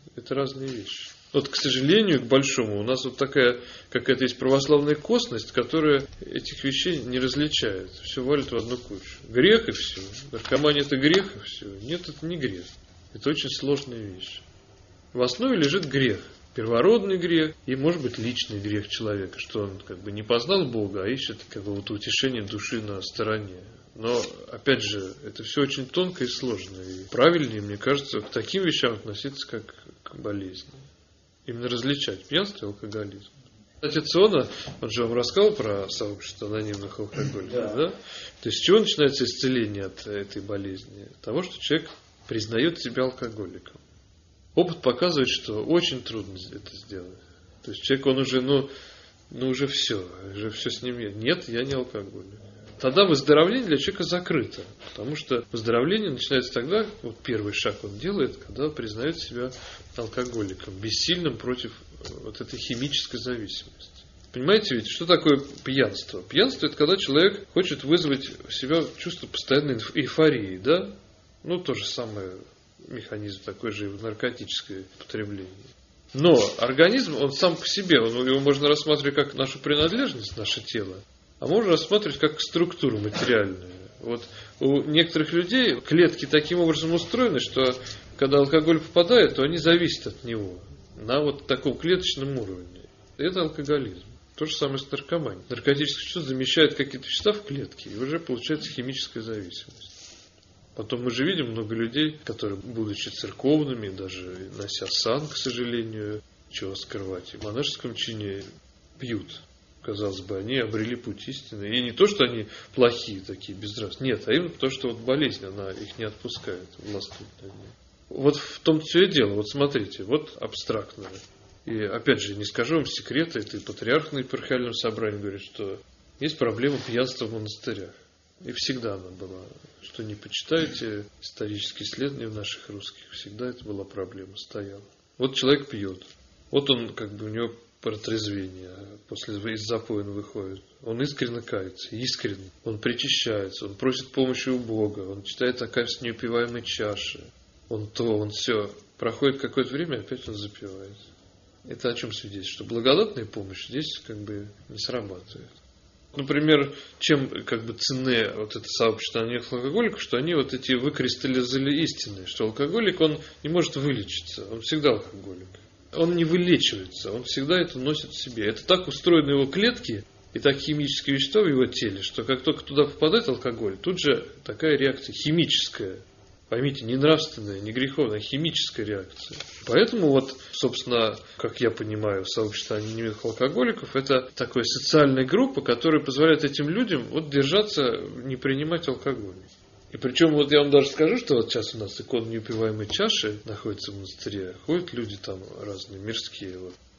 Это разные вещи. Вот, к сожалению, к большому, у нас вот такая какая-то есть православная косность, которая этих вещей не различает. Все валит в одну кучу. Грех и все. Наркомания – это грех и все. Нет, это не грех. Это очень сложная вещь. В основе лежит грех. Первородный грех и, может быть, личный грех человека, что он как бы не познал Бога, а ищет как бы вот утешение души на стороне. Но, опять же, это все очень тонко и сложно. И правильнее, мне кажется, к таким вещам относиться как к болезни. Именно различать пьянство и алкоголизм. Отец Иона, он же вам рассказал про сообщество анонимных алкоголиков, да? То есть, с чего начинается исцеление от этой болезни? От того, что человек признает себя алкоголиком. Опыт показывает, что очень трудно это сделать. То есть, человек, он уже, уже все с ним есть. Нет, я не алкоголик. Тогда выздоровление для человека закрыто. Потому что выздоровление начинается тогда, вот первый шаг он делает, когда признает себя алкоголиком, бессильным против вот этой химической зависимости. Понимаете ведь, что такое пьянство? Пьянство – это когда человек хочет вызвать у себя чувство постоянной эйфории, да? То же самое, механизм такой же и в наркотическое потребление. Но организм, он сам по себе, его можно рассматривать как нашу принадлежность, наше тело, а можно рассматривать как структуру материальную. Вот у некоторых людей клетки таким образом устроены, что когда алкоголь попадает, то они зависят от него на вот таком клеточном уровне. Это алкоголизм. То же самое с наркоманией. Наркотическое вещество замещает какие-то вещества в клетке, и уже получается химическая зависимость. Потом мы же видим много людей, которые, будучи церковными, даже нося сан, к сожалению, чего скрывать, в монашеском чине пьют. Казалось бы, они обрели путь истины. И не то, что они плохие такие, безнравственные. Нет, а именно то, что вот болезнь, она их не отпускает, властвует над ними. Вот в том все и дело. Вот смотрите, вот абстрактное. И опять же, не скажу вам секрета, это и патриарх на епархиальном собрании говорит, что есть проблема пьянства в монастырях. И всегда она была. Что не почитаете исторические исследования в наших русских, всегда это была проблема, стояла. Вот человек пьет. Вот он, у него протрезвение, после из запоя он выходит. Он искренне кается, искренне. Он причащается, он просит помощи у Бога, он читает о качестве неупиваемой чаши. Он все. Проходит какое-то время, опять он запивает. Это о чем свидетельствует? Что благодатная помощь здесь не срабатывает. Например, чем ценны вот это сообщество анонимных алкоголиков, что они вот эти выкристаллизовали истины, что алкоголик, он не может вылечиться, он всегда алкоголик. Он не вылечивается, он всегда это носит в себе. Это так устроены его клетки и так химические вещества в его теле, что как только туда попадает алкоголь, тут же такая реакция химическая. Поймите, не нравственная, не греховная, а химическая реакция. Поэтому собственно, как я понимаю, сообщество анонимных алкоголиков – это такая социальная группа, которая позволяет этим людям держаться, не принимать алкоголь. И причем, я вам даже скажу, что сейчас у нас икона неупиваемой чаши находится в монастыре, ходят люди там разные, мирские.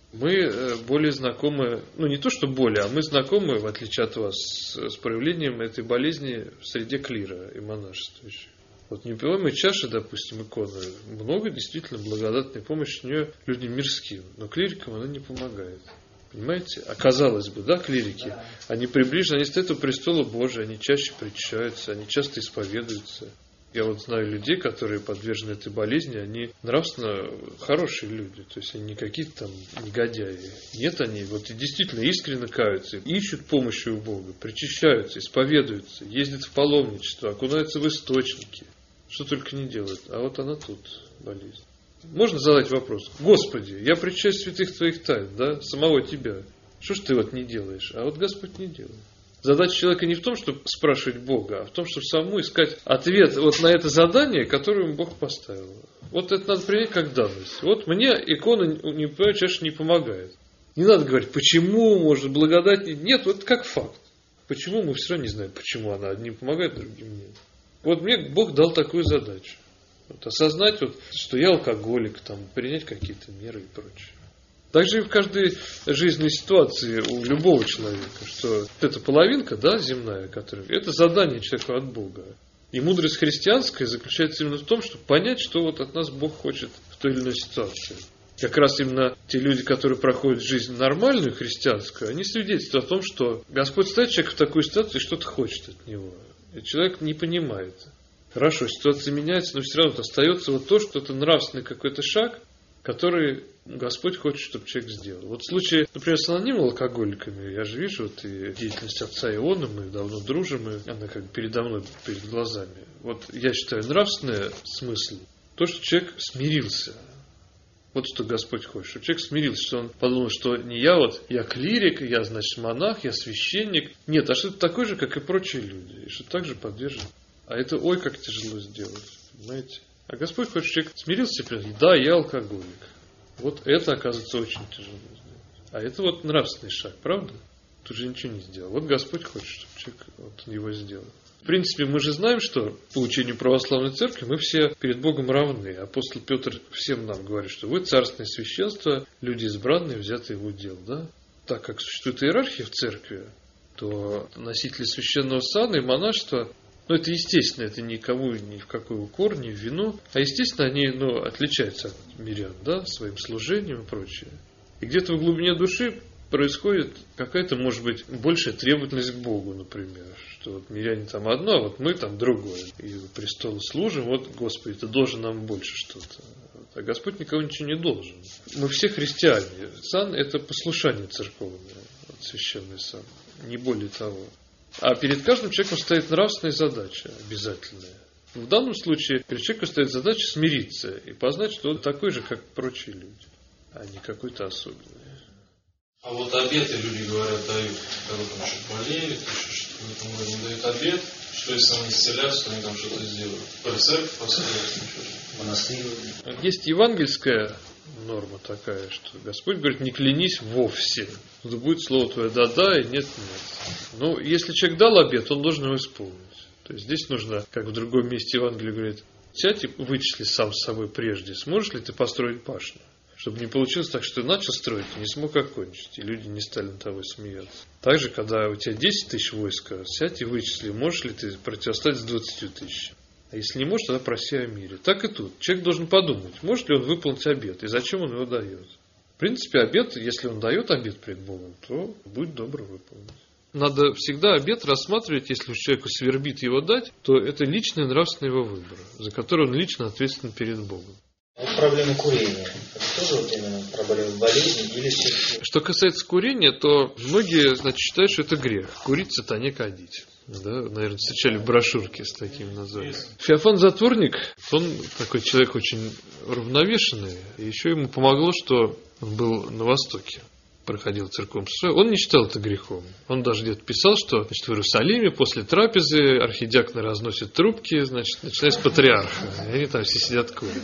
Мы более знакомы, не то что более, а мы знакомы, в отличие от вас, с проявлением этой болезни в среде клира и монашествующих. Неупиваемой чаши, допустим, иконы, много действительно благодатной помощи в нее людям мирским, но клирикам она не помогает. Понимаете? А казалось бы, клирики, они приближены, они стоят у престола Божия, они чаще причащаются, они часто исповедуются. Я знаю людей, которые подвержены этой болезни, они нравственно хорошие люди, то есть они не какие-то там негодяи. Нет, они и действительно искренне каются, ищут помощи у Бога, причащаются, исповедуются, ездят в паломничество, окунаются в источники. Что только не делают. А она тут, болезнь. Можно задать вопрос. Господи, я причащаюсь святых Твоих тайн, самого Тебя. Что ж ты не делаешь? А Господь не делает. Задача человека не в том, чтобы спрашивать Бога, а в том, чтобы самому искать ответ на это задание, которое ему Бог поставил. Это надо принять как данность. Мне икона неупиваемой чаши не помогает. Не надо говорить, почему, может, благодать нет. Это как факт. Почему, мы все равно не знаем, почему она одним помогает, другим нет. Мне Бог дал такую задачу. Осознать, что я алкоголик, принять какие-то меры и прочее. Также и в каждой жизненной ситуации у любого человека, что эта половинка, земная, это задание человека от Бога. И мудрость христианская заключается именно в том, чтобы понять, что от нас Бог хочет в той или иной ситуации. Как раз именно те люди, которые проходят жизнь нормальную, христианскую, они свидетельствуют о том, что Господь ставит человека в такую ситуацию и что-то хочет от него. И человек не понимает. Хорошо, ситуация меняется, но все равно остается то, что это нравственный какой-то шаг, которые Господь хочет, чтобы человек сделал. Вот в случае, например, с анонимными алкоголиками, я же вижу вот и деятельность отца Иона, мы давно дружим, и она как бы передо мной, перед глазами. Вот я считаю, нравственный смысл, то, что человек смирился. Вот что Господь хочет, чтобы человек смирился, что он подумал, что не я клирик, я, значит, монах, я священник. Нет, а что-то такое же, как и прочие люди, и что так же подвержен. А это, ой, как тяжело сделать, понимаете? А Господь хочет, чтобы человек смирился и признал, да, я алкоголик. Вот это, оказывается, очень тяжело сделать. А это вот нравственный шаг, правда? Тут же ничего не сделал. Вот Господь хочет, чтобы человек вот его сделал. В принципе, мы же знаем, что по учению православной церкви мы все перед Богом равны. Апостол Петр всем нам говорит, что вы царственное священство, люди избранные, взятые в удел. Да? Так как существует иерархия в церкви, то носители священного сана и монашества, это естественно, это никому ни в какой укор, ни в вину, а естественно, они отличаются от мирян, да, своим служением и прочее. И где-то в глубине души происходит какая-то, может быть, большая требовательность к Богу, например. Что вот миряне там одно, а вот мы там другое. И у престола служим, вот, Господи, ты должен нам больше что-то. А Господь никого ничего не должен. Мы все христиане. Сан – это послушание церковное, вот, священный сан, не более того. А перед каждым человеком стоит нравственная задача обязательная. В данном случае перед человеком стоит задача смириться и познать, что он такой же, как прочие люди, а не какой-то особенный. А вот обеты люди говорят, дают, когда там что-то болеют, еще что-то в этом роде, дают обет, что если они исцелятся, то они там что-то сделают. Церковь построят, монастырь. Есть евангельская норма такая, что Господь говорит, не клянись вовсе. Тут будет слово твое да-да и нет-нет. Но если человек дал обет, он должен его исполнить. То есть здесь нужно, как в другом месте Евангелия говорит, сядь и вычисли сам с собой прежде, сможешь ли ты построить башню? Чтобы не получилось так, что ты начал строить и не смог окончить, и люди не стали над тобой смеяться. Также, когда у тебя 10 тысяч войска, сядь и вычисли, можешь ли ты противостоять с 20 тысяч. А если не можешь, тогда проси о мире. Так и тут. Человек должен подумать, может ли он выполнить обет, и зачем он его дает. В принципе, обет, если он дает обет пред Богом, то будь добр выполнить. Надо всегда обет рассматривать, если уж человеку свербит его дать, то это личный нравственный его выбор, за который он лично ответственен перед Богом. Вот проблема курения. Это тоже вот именно проблема болезни или все-таки... Что касается курения, то многие, считают, что это грех. Курить сатане кадить. Да, наверное, встречали брошюрки с таким названием. Феофан Затворник, он такой человек очень равновешенный. И еще ему помогло, что он был на Востоке. Проходил церковным служением. Он не считал это грехом. Он даже где-то писал, что в Иерусалиме после трапезы архидиаконы разносят трубки, начиная с патриарха. И они там все сидят курят.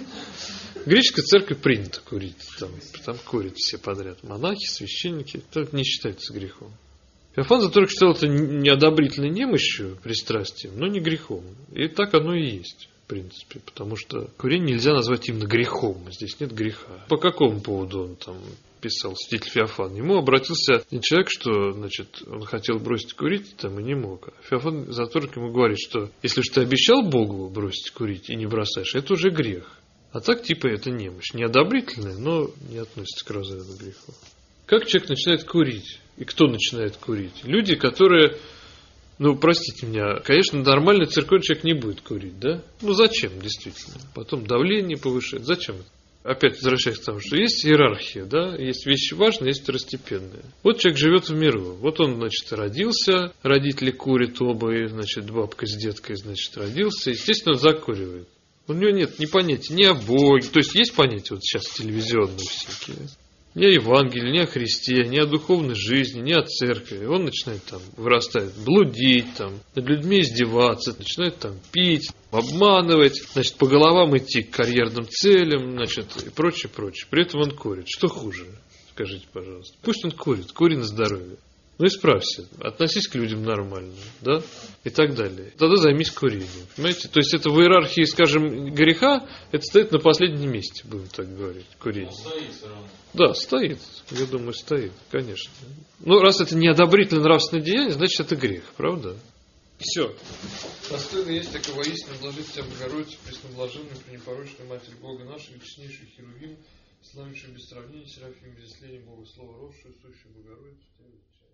В греческой церкви принято курить. Там курят все подряд. Монахи, священники. Это не считается грехом. Феофан Затворник считал это неодобрительной немощью, пристрастием, но не грехом. И так оно и есть. В принципе, потому что курение нельзя назвать именно грехом. Здесь нет греха. По какому поводу он там писал, святитель Феофан? Ему обратился не человек, что, он хотел бросить курить там и не мог. Феофан Затворник ему говорит, что если уж ты обещал Богу бросить курить и не бросаешь, это уже грех. А так это немощь. Неодобрительная, но не относится к разряду грехов. Как человек начинает курить? И кто начинает курить? Люди, которые... простите меня, конечно, нормальный церковный человек не будет курить, да? Зачем, действительно? Потом давление повышает. Зачем? Опять возвращаясь к тому, что есть иерархия, да? Есть вещи важные, есть второстепенные. Вот человек живет в миру. Вот он, родился, родители курят оба, и, бабка с деткой, родился. Естественно, он закуривает. У него нет ни понятия ни о Боге. То есть понятия вот сейчас телевизионные всякие. Ни о Евангелии, ни о Христе, ни о духовной жизни, ни о церкви. Он начинает вырастает, блудить, над людьми издеваться, начинает пить, обманывать, по головам идти к карьерным целям, и прочее, прочее. При этом он курит. Что хуже? Скажите, пожалуйста. Пусть он курит, кури на здоровье. Исправься, относись к людям нормально, да, и так далее. Тогда займись курением, понимаете? То есть это в иерархии, скажем, греха, это стоит на последнем месте, будем так говорить, курение. стоит все равно. Да, стоит, я думаю, стоит, конечно. Раз это неодобрительное нравственное деяние, значит это грех, правда? Все. Достойно есть, так и воистину блажить тебя, Богородица, пресноблаженная, пренепорочная Матерь Бога нашего, честнейший Херувим, славивший без сравнения, Серафим, без исцеления Бога, Слово, росшую, сущую Богородицу.